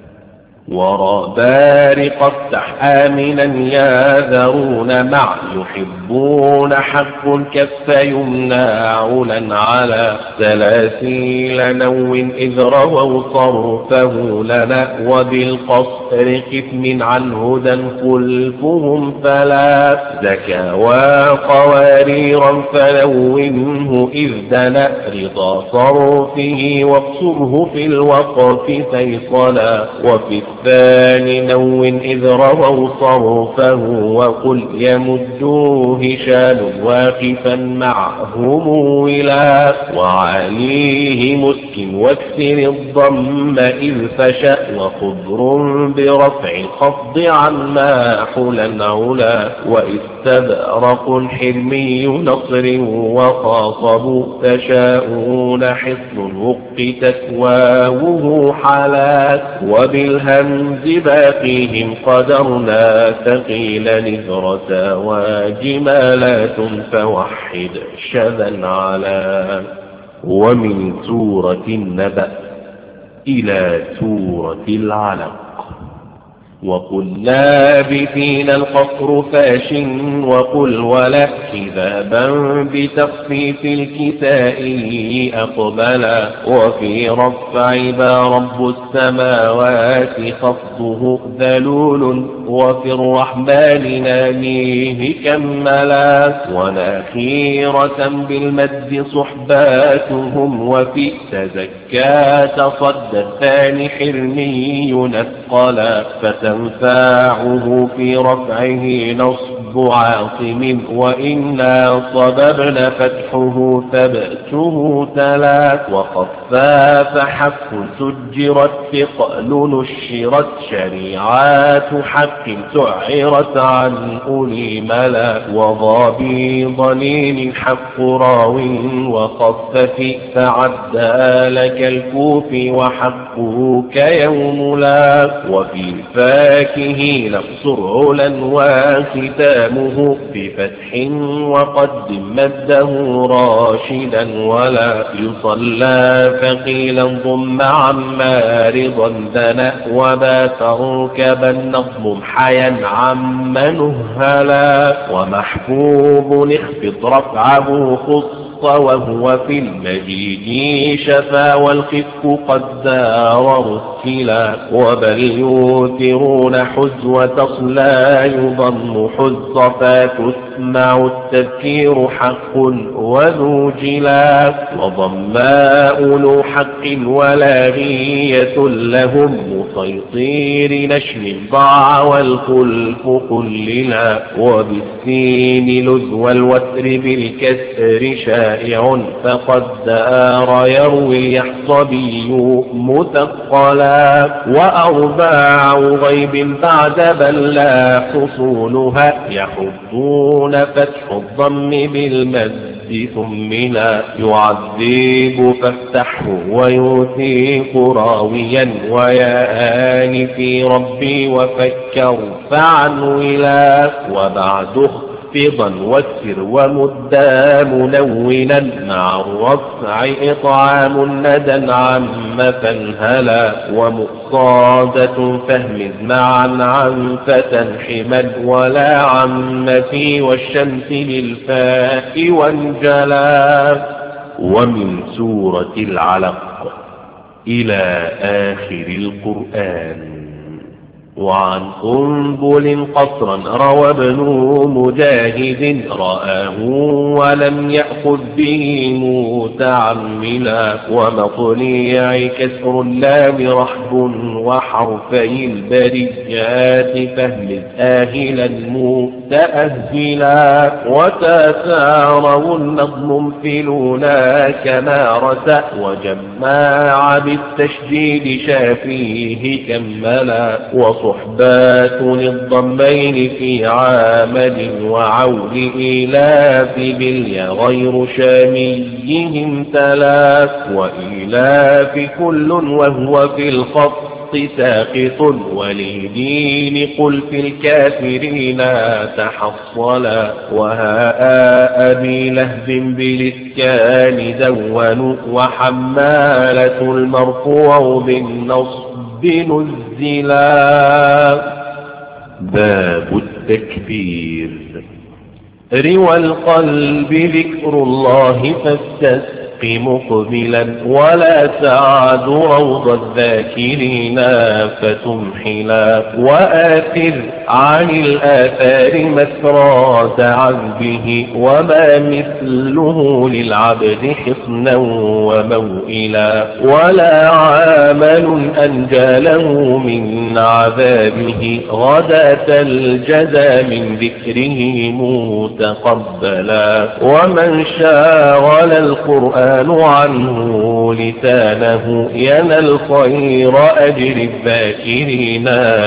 ورى بارق افتح آمنا ياذرون مع. يحبون حق كف يمنى علا على. سلاسيل نو إذ رووا صرفه لنا. وبالقصر قسم عن هدى خلفهم فلا. زكاوى قواريرا فلونه إذ دنا. رضا صرفه واقصره في الوقف فيصلا. وفي الثاني نو إذ رووا صرفه. وقل يمدوه شان واقفا معهم ولا. وعليه مسكن واكسر الضم إذ فشأ. وخضر برفع الخفض عما حلا علا. واستبرق حرمي نصر وخاصبوا. تشاءون حصن وقتت واوه حالات. وبالهمز باقيهم قدرنا ثقيل نذرة وجمالات فوحد شذا على. ومن سورة النبأ إلى سورة العلق. وقل لابثين القصر فاش. وقل ولا كذابا بتخفيف الكساء أقبلا. وفي رفع با رب السماوات خفضه ذلول. وفي الرحمن نانيه كملا. وناخيرة بالمد صحباتهم. وفي تزكى تصدى الثاني حرمي نثقلا. فتنفعه في رفعه نصب عاصم. وإنا صببنا فتحه ثبته تلا. وخفاف حق سجرت ثقل نشرت. شريعات حق سعرت عن أولي ملا. وضابي ضليل حق راو. وخفف فعدى لك الكوف وحقه كيوم لا. وفي فاكه نقصر علا وختامه بفتح. وقدم مده راشدا ولا. يصلى ثقيلا ضم عما رضا دنا. وما تركبا نظم حيا عم نهلا. ومحبوب اخفض رفعه خص. وهو في المجيد شفا. والخف قد دار رتلا. وبل يوثرون حز وتصلى يضم حز. فتسمع التذكير حق وذوجلا. وضماء ذو حق ولاغية لهم. مسيطير نشر ضاع والخلف قللا. وبالسين لذ والوتر بالكسر شائع. فقد دار يروي اليحصبي مثقلا. وأرباع غيب بعد بل لا حصولها. يحضون فتح الضم بالمد ثمنا. يعذب فافتحه ويثيق راويا. ويا آن في ربي وفكر فعنولا. وبعد خفضا واكسر ومدا منونا. مع الرفع إطعام ندى عم فانهلا. ومقصادة فهمز معا عن فتنحما. ولا عم في والشمس للفاء وانجلا. ومن سورة العلق إلى آخر القرآن. وعن قنبل قصرا روى ابن مجاهد رآه ولم يأخذ به متعملا. ومطليع كسر اللام رحب وحرفي البريات فهل آهلا متأهلا. وتساروا النظم انفلونا كما رسى وجمع بالتشديد شافيه كملا. وصحبات للضمين في عامل وعول إلاف باليا غير شاميهم ثلاث. وإلاف كل وهو في الخط ساقط ولدين قل في الكافرين تحصلا. وهاء أبي لهب بالإسكان دونوا وحمالة المرفوع بالنصب نزلا. باب التكبير. روى القلب ذكر الله فاستسق مقبلا ولا تعد روض الذاكرين فتمحلا. وآثر عن الآثار مسرى عذبه وما مثله للعبد حصنا وموئلا. ولا عامل أنجى له من عذابه غداة الجزى من ذكره متقبلا. ومن شاغل القرآن عنه لسانه ينال خير أجر الذاكرين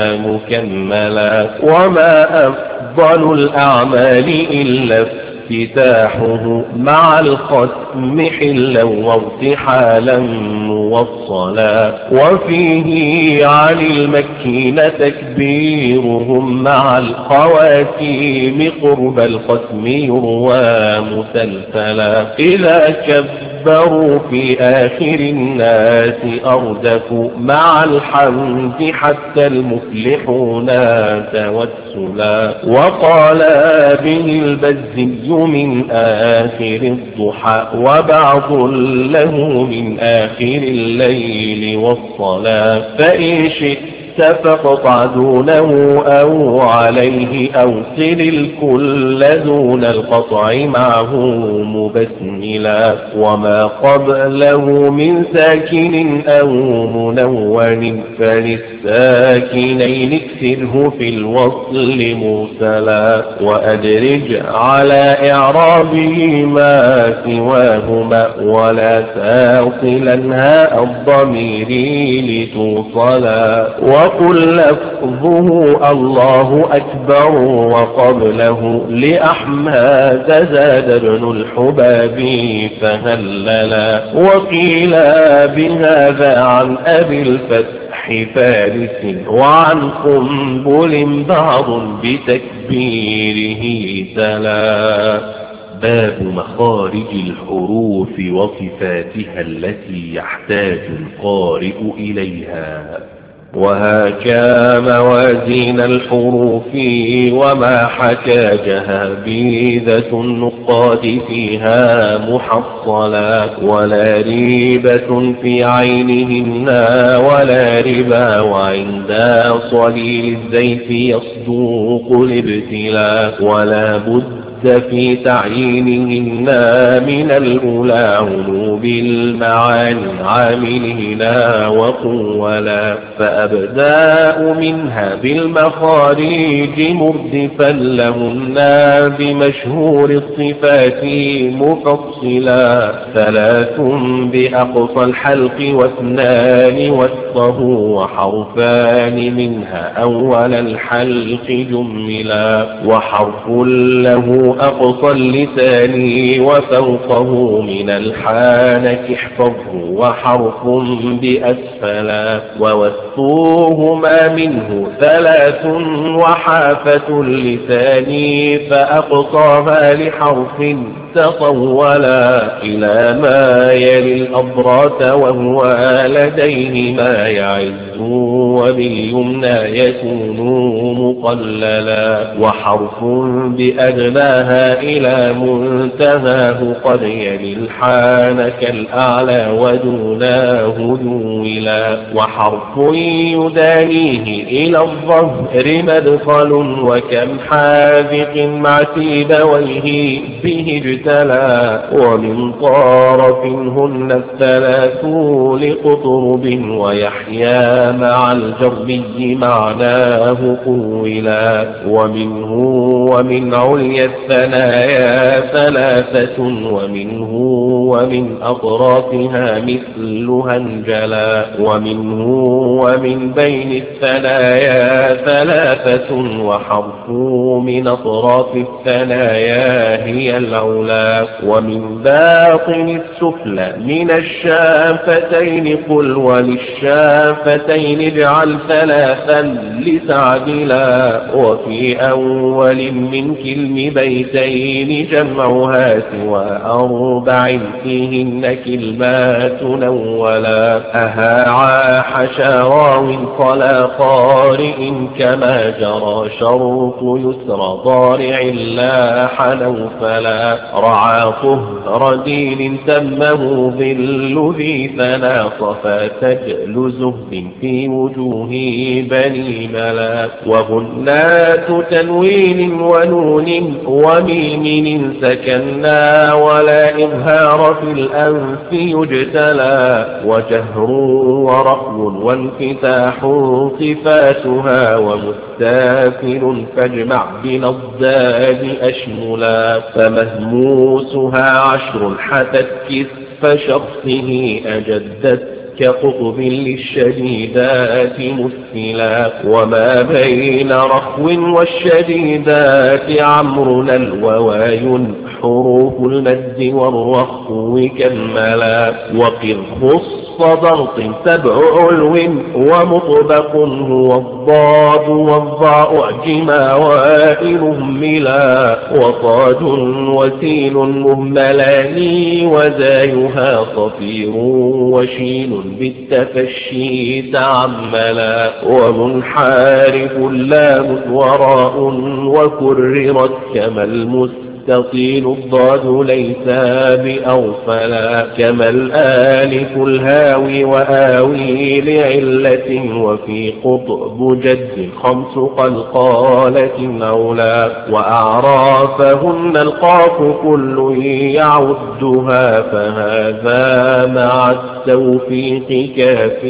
مكملا. وما أفضل الأعمال إلا افتتاحه مع الختم حلا وارتحالا موصلا. وفيه عن المكين تكبيرهم مع الخواتيم قرب الختم يروى مسلسلا. إذا كبروا في آخر الناس أردفوا مع الحمد حتى المفلحون توسلا. وقال به البزي من آخر الضحى وبعض له من آخر الليل والصلاة. فإن شئت فاقطع دونه أو عليه أوصل الكل دون القطع معه مبسملا. وما قبله من ساكن أو منون فللساكنين اكسره في الوصل موسلا. وأدرج على إعرابه ما سواهما ولا تاصلنها الضمير لتوصلا. وقل لفظه الله أكبر وقبله لأحمد زاد ابن الحباب فهللا. وقيل بهذا عن أبي الفتح فارس وعن قنبل بعض بتكبيره تلا. باب مخارج الحروف وصفاتها التي يحتاج القارئ إليها. وهكا موازين الحروف وما حكى جهابيذة النقاد فيها محصلا. ولا ريبة في عينهن ولا ربا وعند صليل الزيت يصدوق الابتلاء. ولا بد في تعيينهن من الأولى علوب المعاني عاملهنا وقولا. فأبداء منها بالمخارج مردفا لهن بمشهور الصفات مفصلا. ثلاث بأقصى الحلق واثنان وسطه وحرفان منها أول الحلق جملا. وحرف له أقصى اللسان وفوقه من الحانك احفظه وحرف بأسفلا. ووسطوهما منه ثلاث وحافة اللسان فأقصاها لحرف تطولا إلى ما يلي الأضرات وهو لديه ما يعز وباليمنى يكون مقللا وحرف بأدناها إلى منتهاه قد يلي الحان كالأعلى ودوناه دولا وحرف يدانيه إلى الظهر مدخل وكم حاذق مع سيبويه به اجتلى ومن طرف هن الثلاث لقطرب ويحيى مع الجربي معناه قولا ومنه ومن عليا الثنايا ثلاثة ومنه ومن أطرافها مثلها انجلا ومنه ومن بين الثنايا ثلاثة وحرف من أطراف الثنايا هي العلا ومن باطن السفلى من الشافتين قل وللشافتين اجعل ثلاثا لتعدلا وفي أول من كلم بيتين جمعها سوى أربع فيهن كلمات نولا أها عاح شراو صلا قارئ كما جرى شرط يسر ضارع لاح نوفلا رعى طهر دين تمه ظل ذي ثنا صفا تجل زهد في وجوه بني ملا وغنات تنوين ونون وميم سكنا ولا إظهار في الأنف يجتلى وجهر ورأو وانفتاح صفاتها ومستاثر فاجمع بنضاد أشملا فمهموسها عشر حتت كسف شخصه أجدت كقطب للشديدات مثلا وما بين رخو والشديدات عمرنا الوواي حروف المد والرخو كملا وقر خص ضغط سبع علو ومطبق هو الضاد والضاء اعجما وائل ملا وصاد وسين مهملان وزايها صفير وشين بالتفشي تعملا ومنحارف لام وراء وكررت كما المستطيل الضاد ليس بأوفلا كما الآلف الهاوي وآوي لعلة وفي قطب جد خمس قلقالة أولى وأعرافهن القاف كل يعدها فهذا مع التوفيق كاف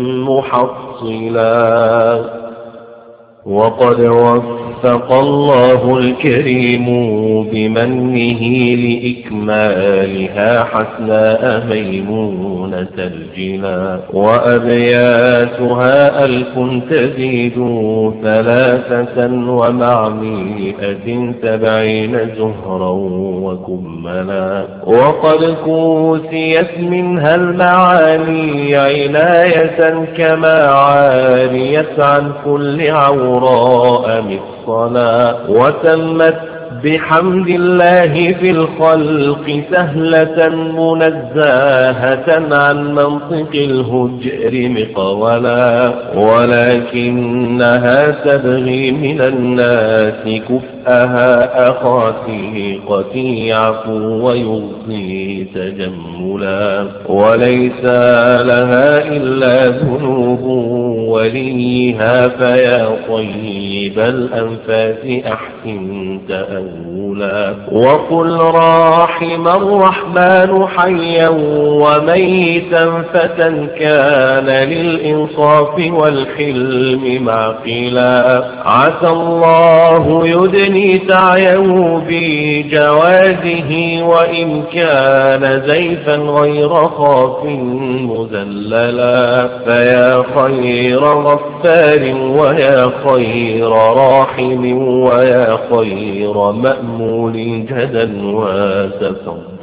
محصلا وقد وفق الله الكريم بمنه لإكمالها حسناء ميمونة الجلا وأبياتها ألف تزيد ثلاثة ومع مئة سبعين زهرا وكملا وقد كوسيت منها المعاني عناية كما عاريت عن كل عوراء مثصلا وتمت بحمد الله في الخلق سهلة منزاهة عن منطق الهجر مقولا ولكنها تبغي من الناس كفءها أخاطيقة يعفو ويغطي تجملا وليس لها إلا ذنوب وليها فيا طيب الأنفاس أحسن تأولا وقل راحم الرحمن حيا وميتا فتى كان للإنصاف والحلم معقلا عسى الله يدني سعيه بجوازه وإن كان زيفا غير خاف مذللا فيا خير غفار ويا خير راحم ويا خير مأمول جدا وتفضلا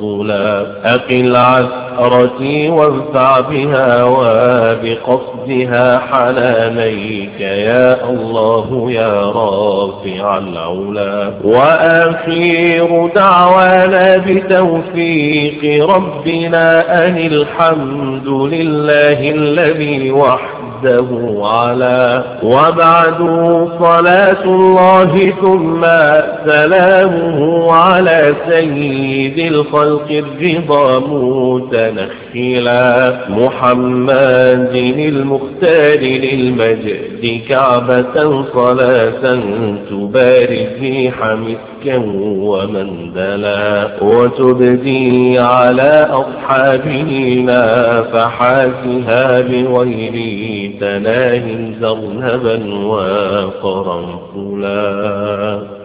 قرنفلا أقل عثرتي وانفع بها وبقصدها حنانيك يا الله يا رافع العلا. وآخر دعوانا بتوفيق ربنا أن الحمد لله الذي وحده على. وبعد صلاة الله ثم سلامه على سيد الخلق الرضا متنخلا محمد المختار للمجد كعبة صلاة تبارك حمسكا ومندلا وتبدي على أصحابه نافحاتها بغير تناه زرنبا وقرنفلا.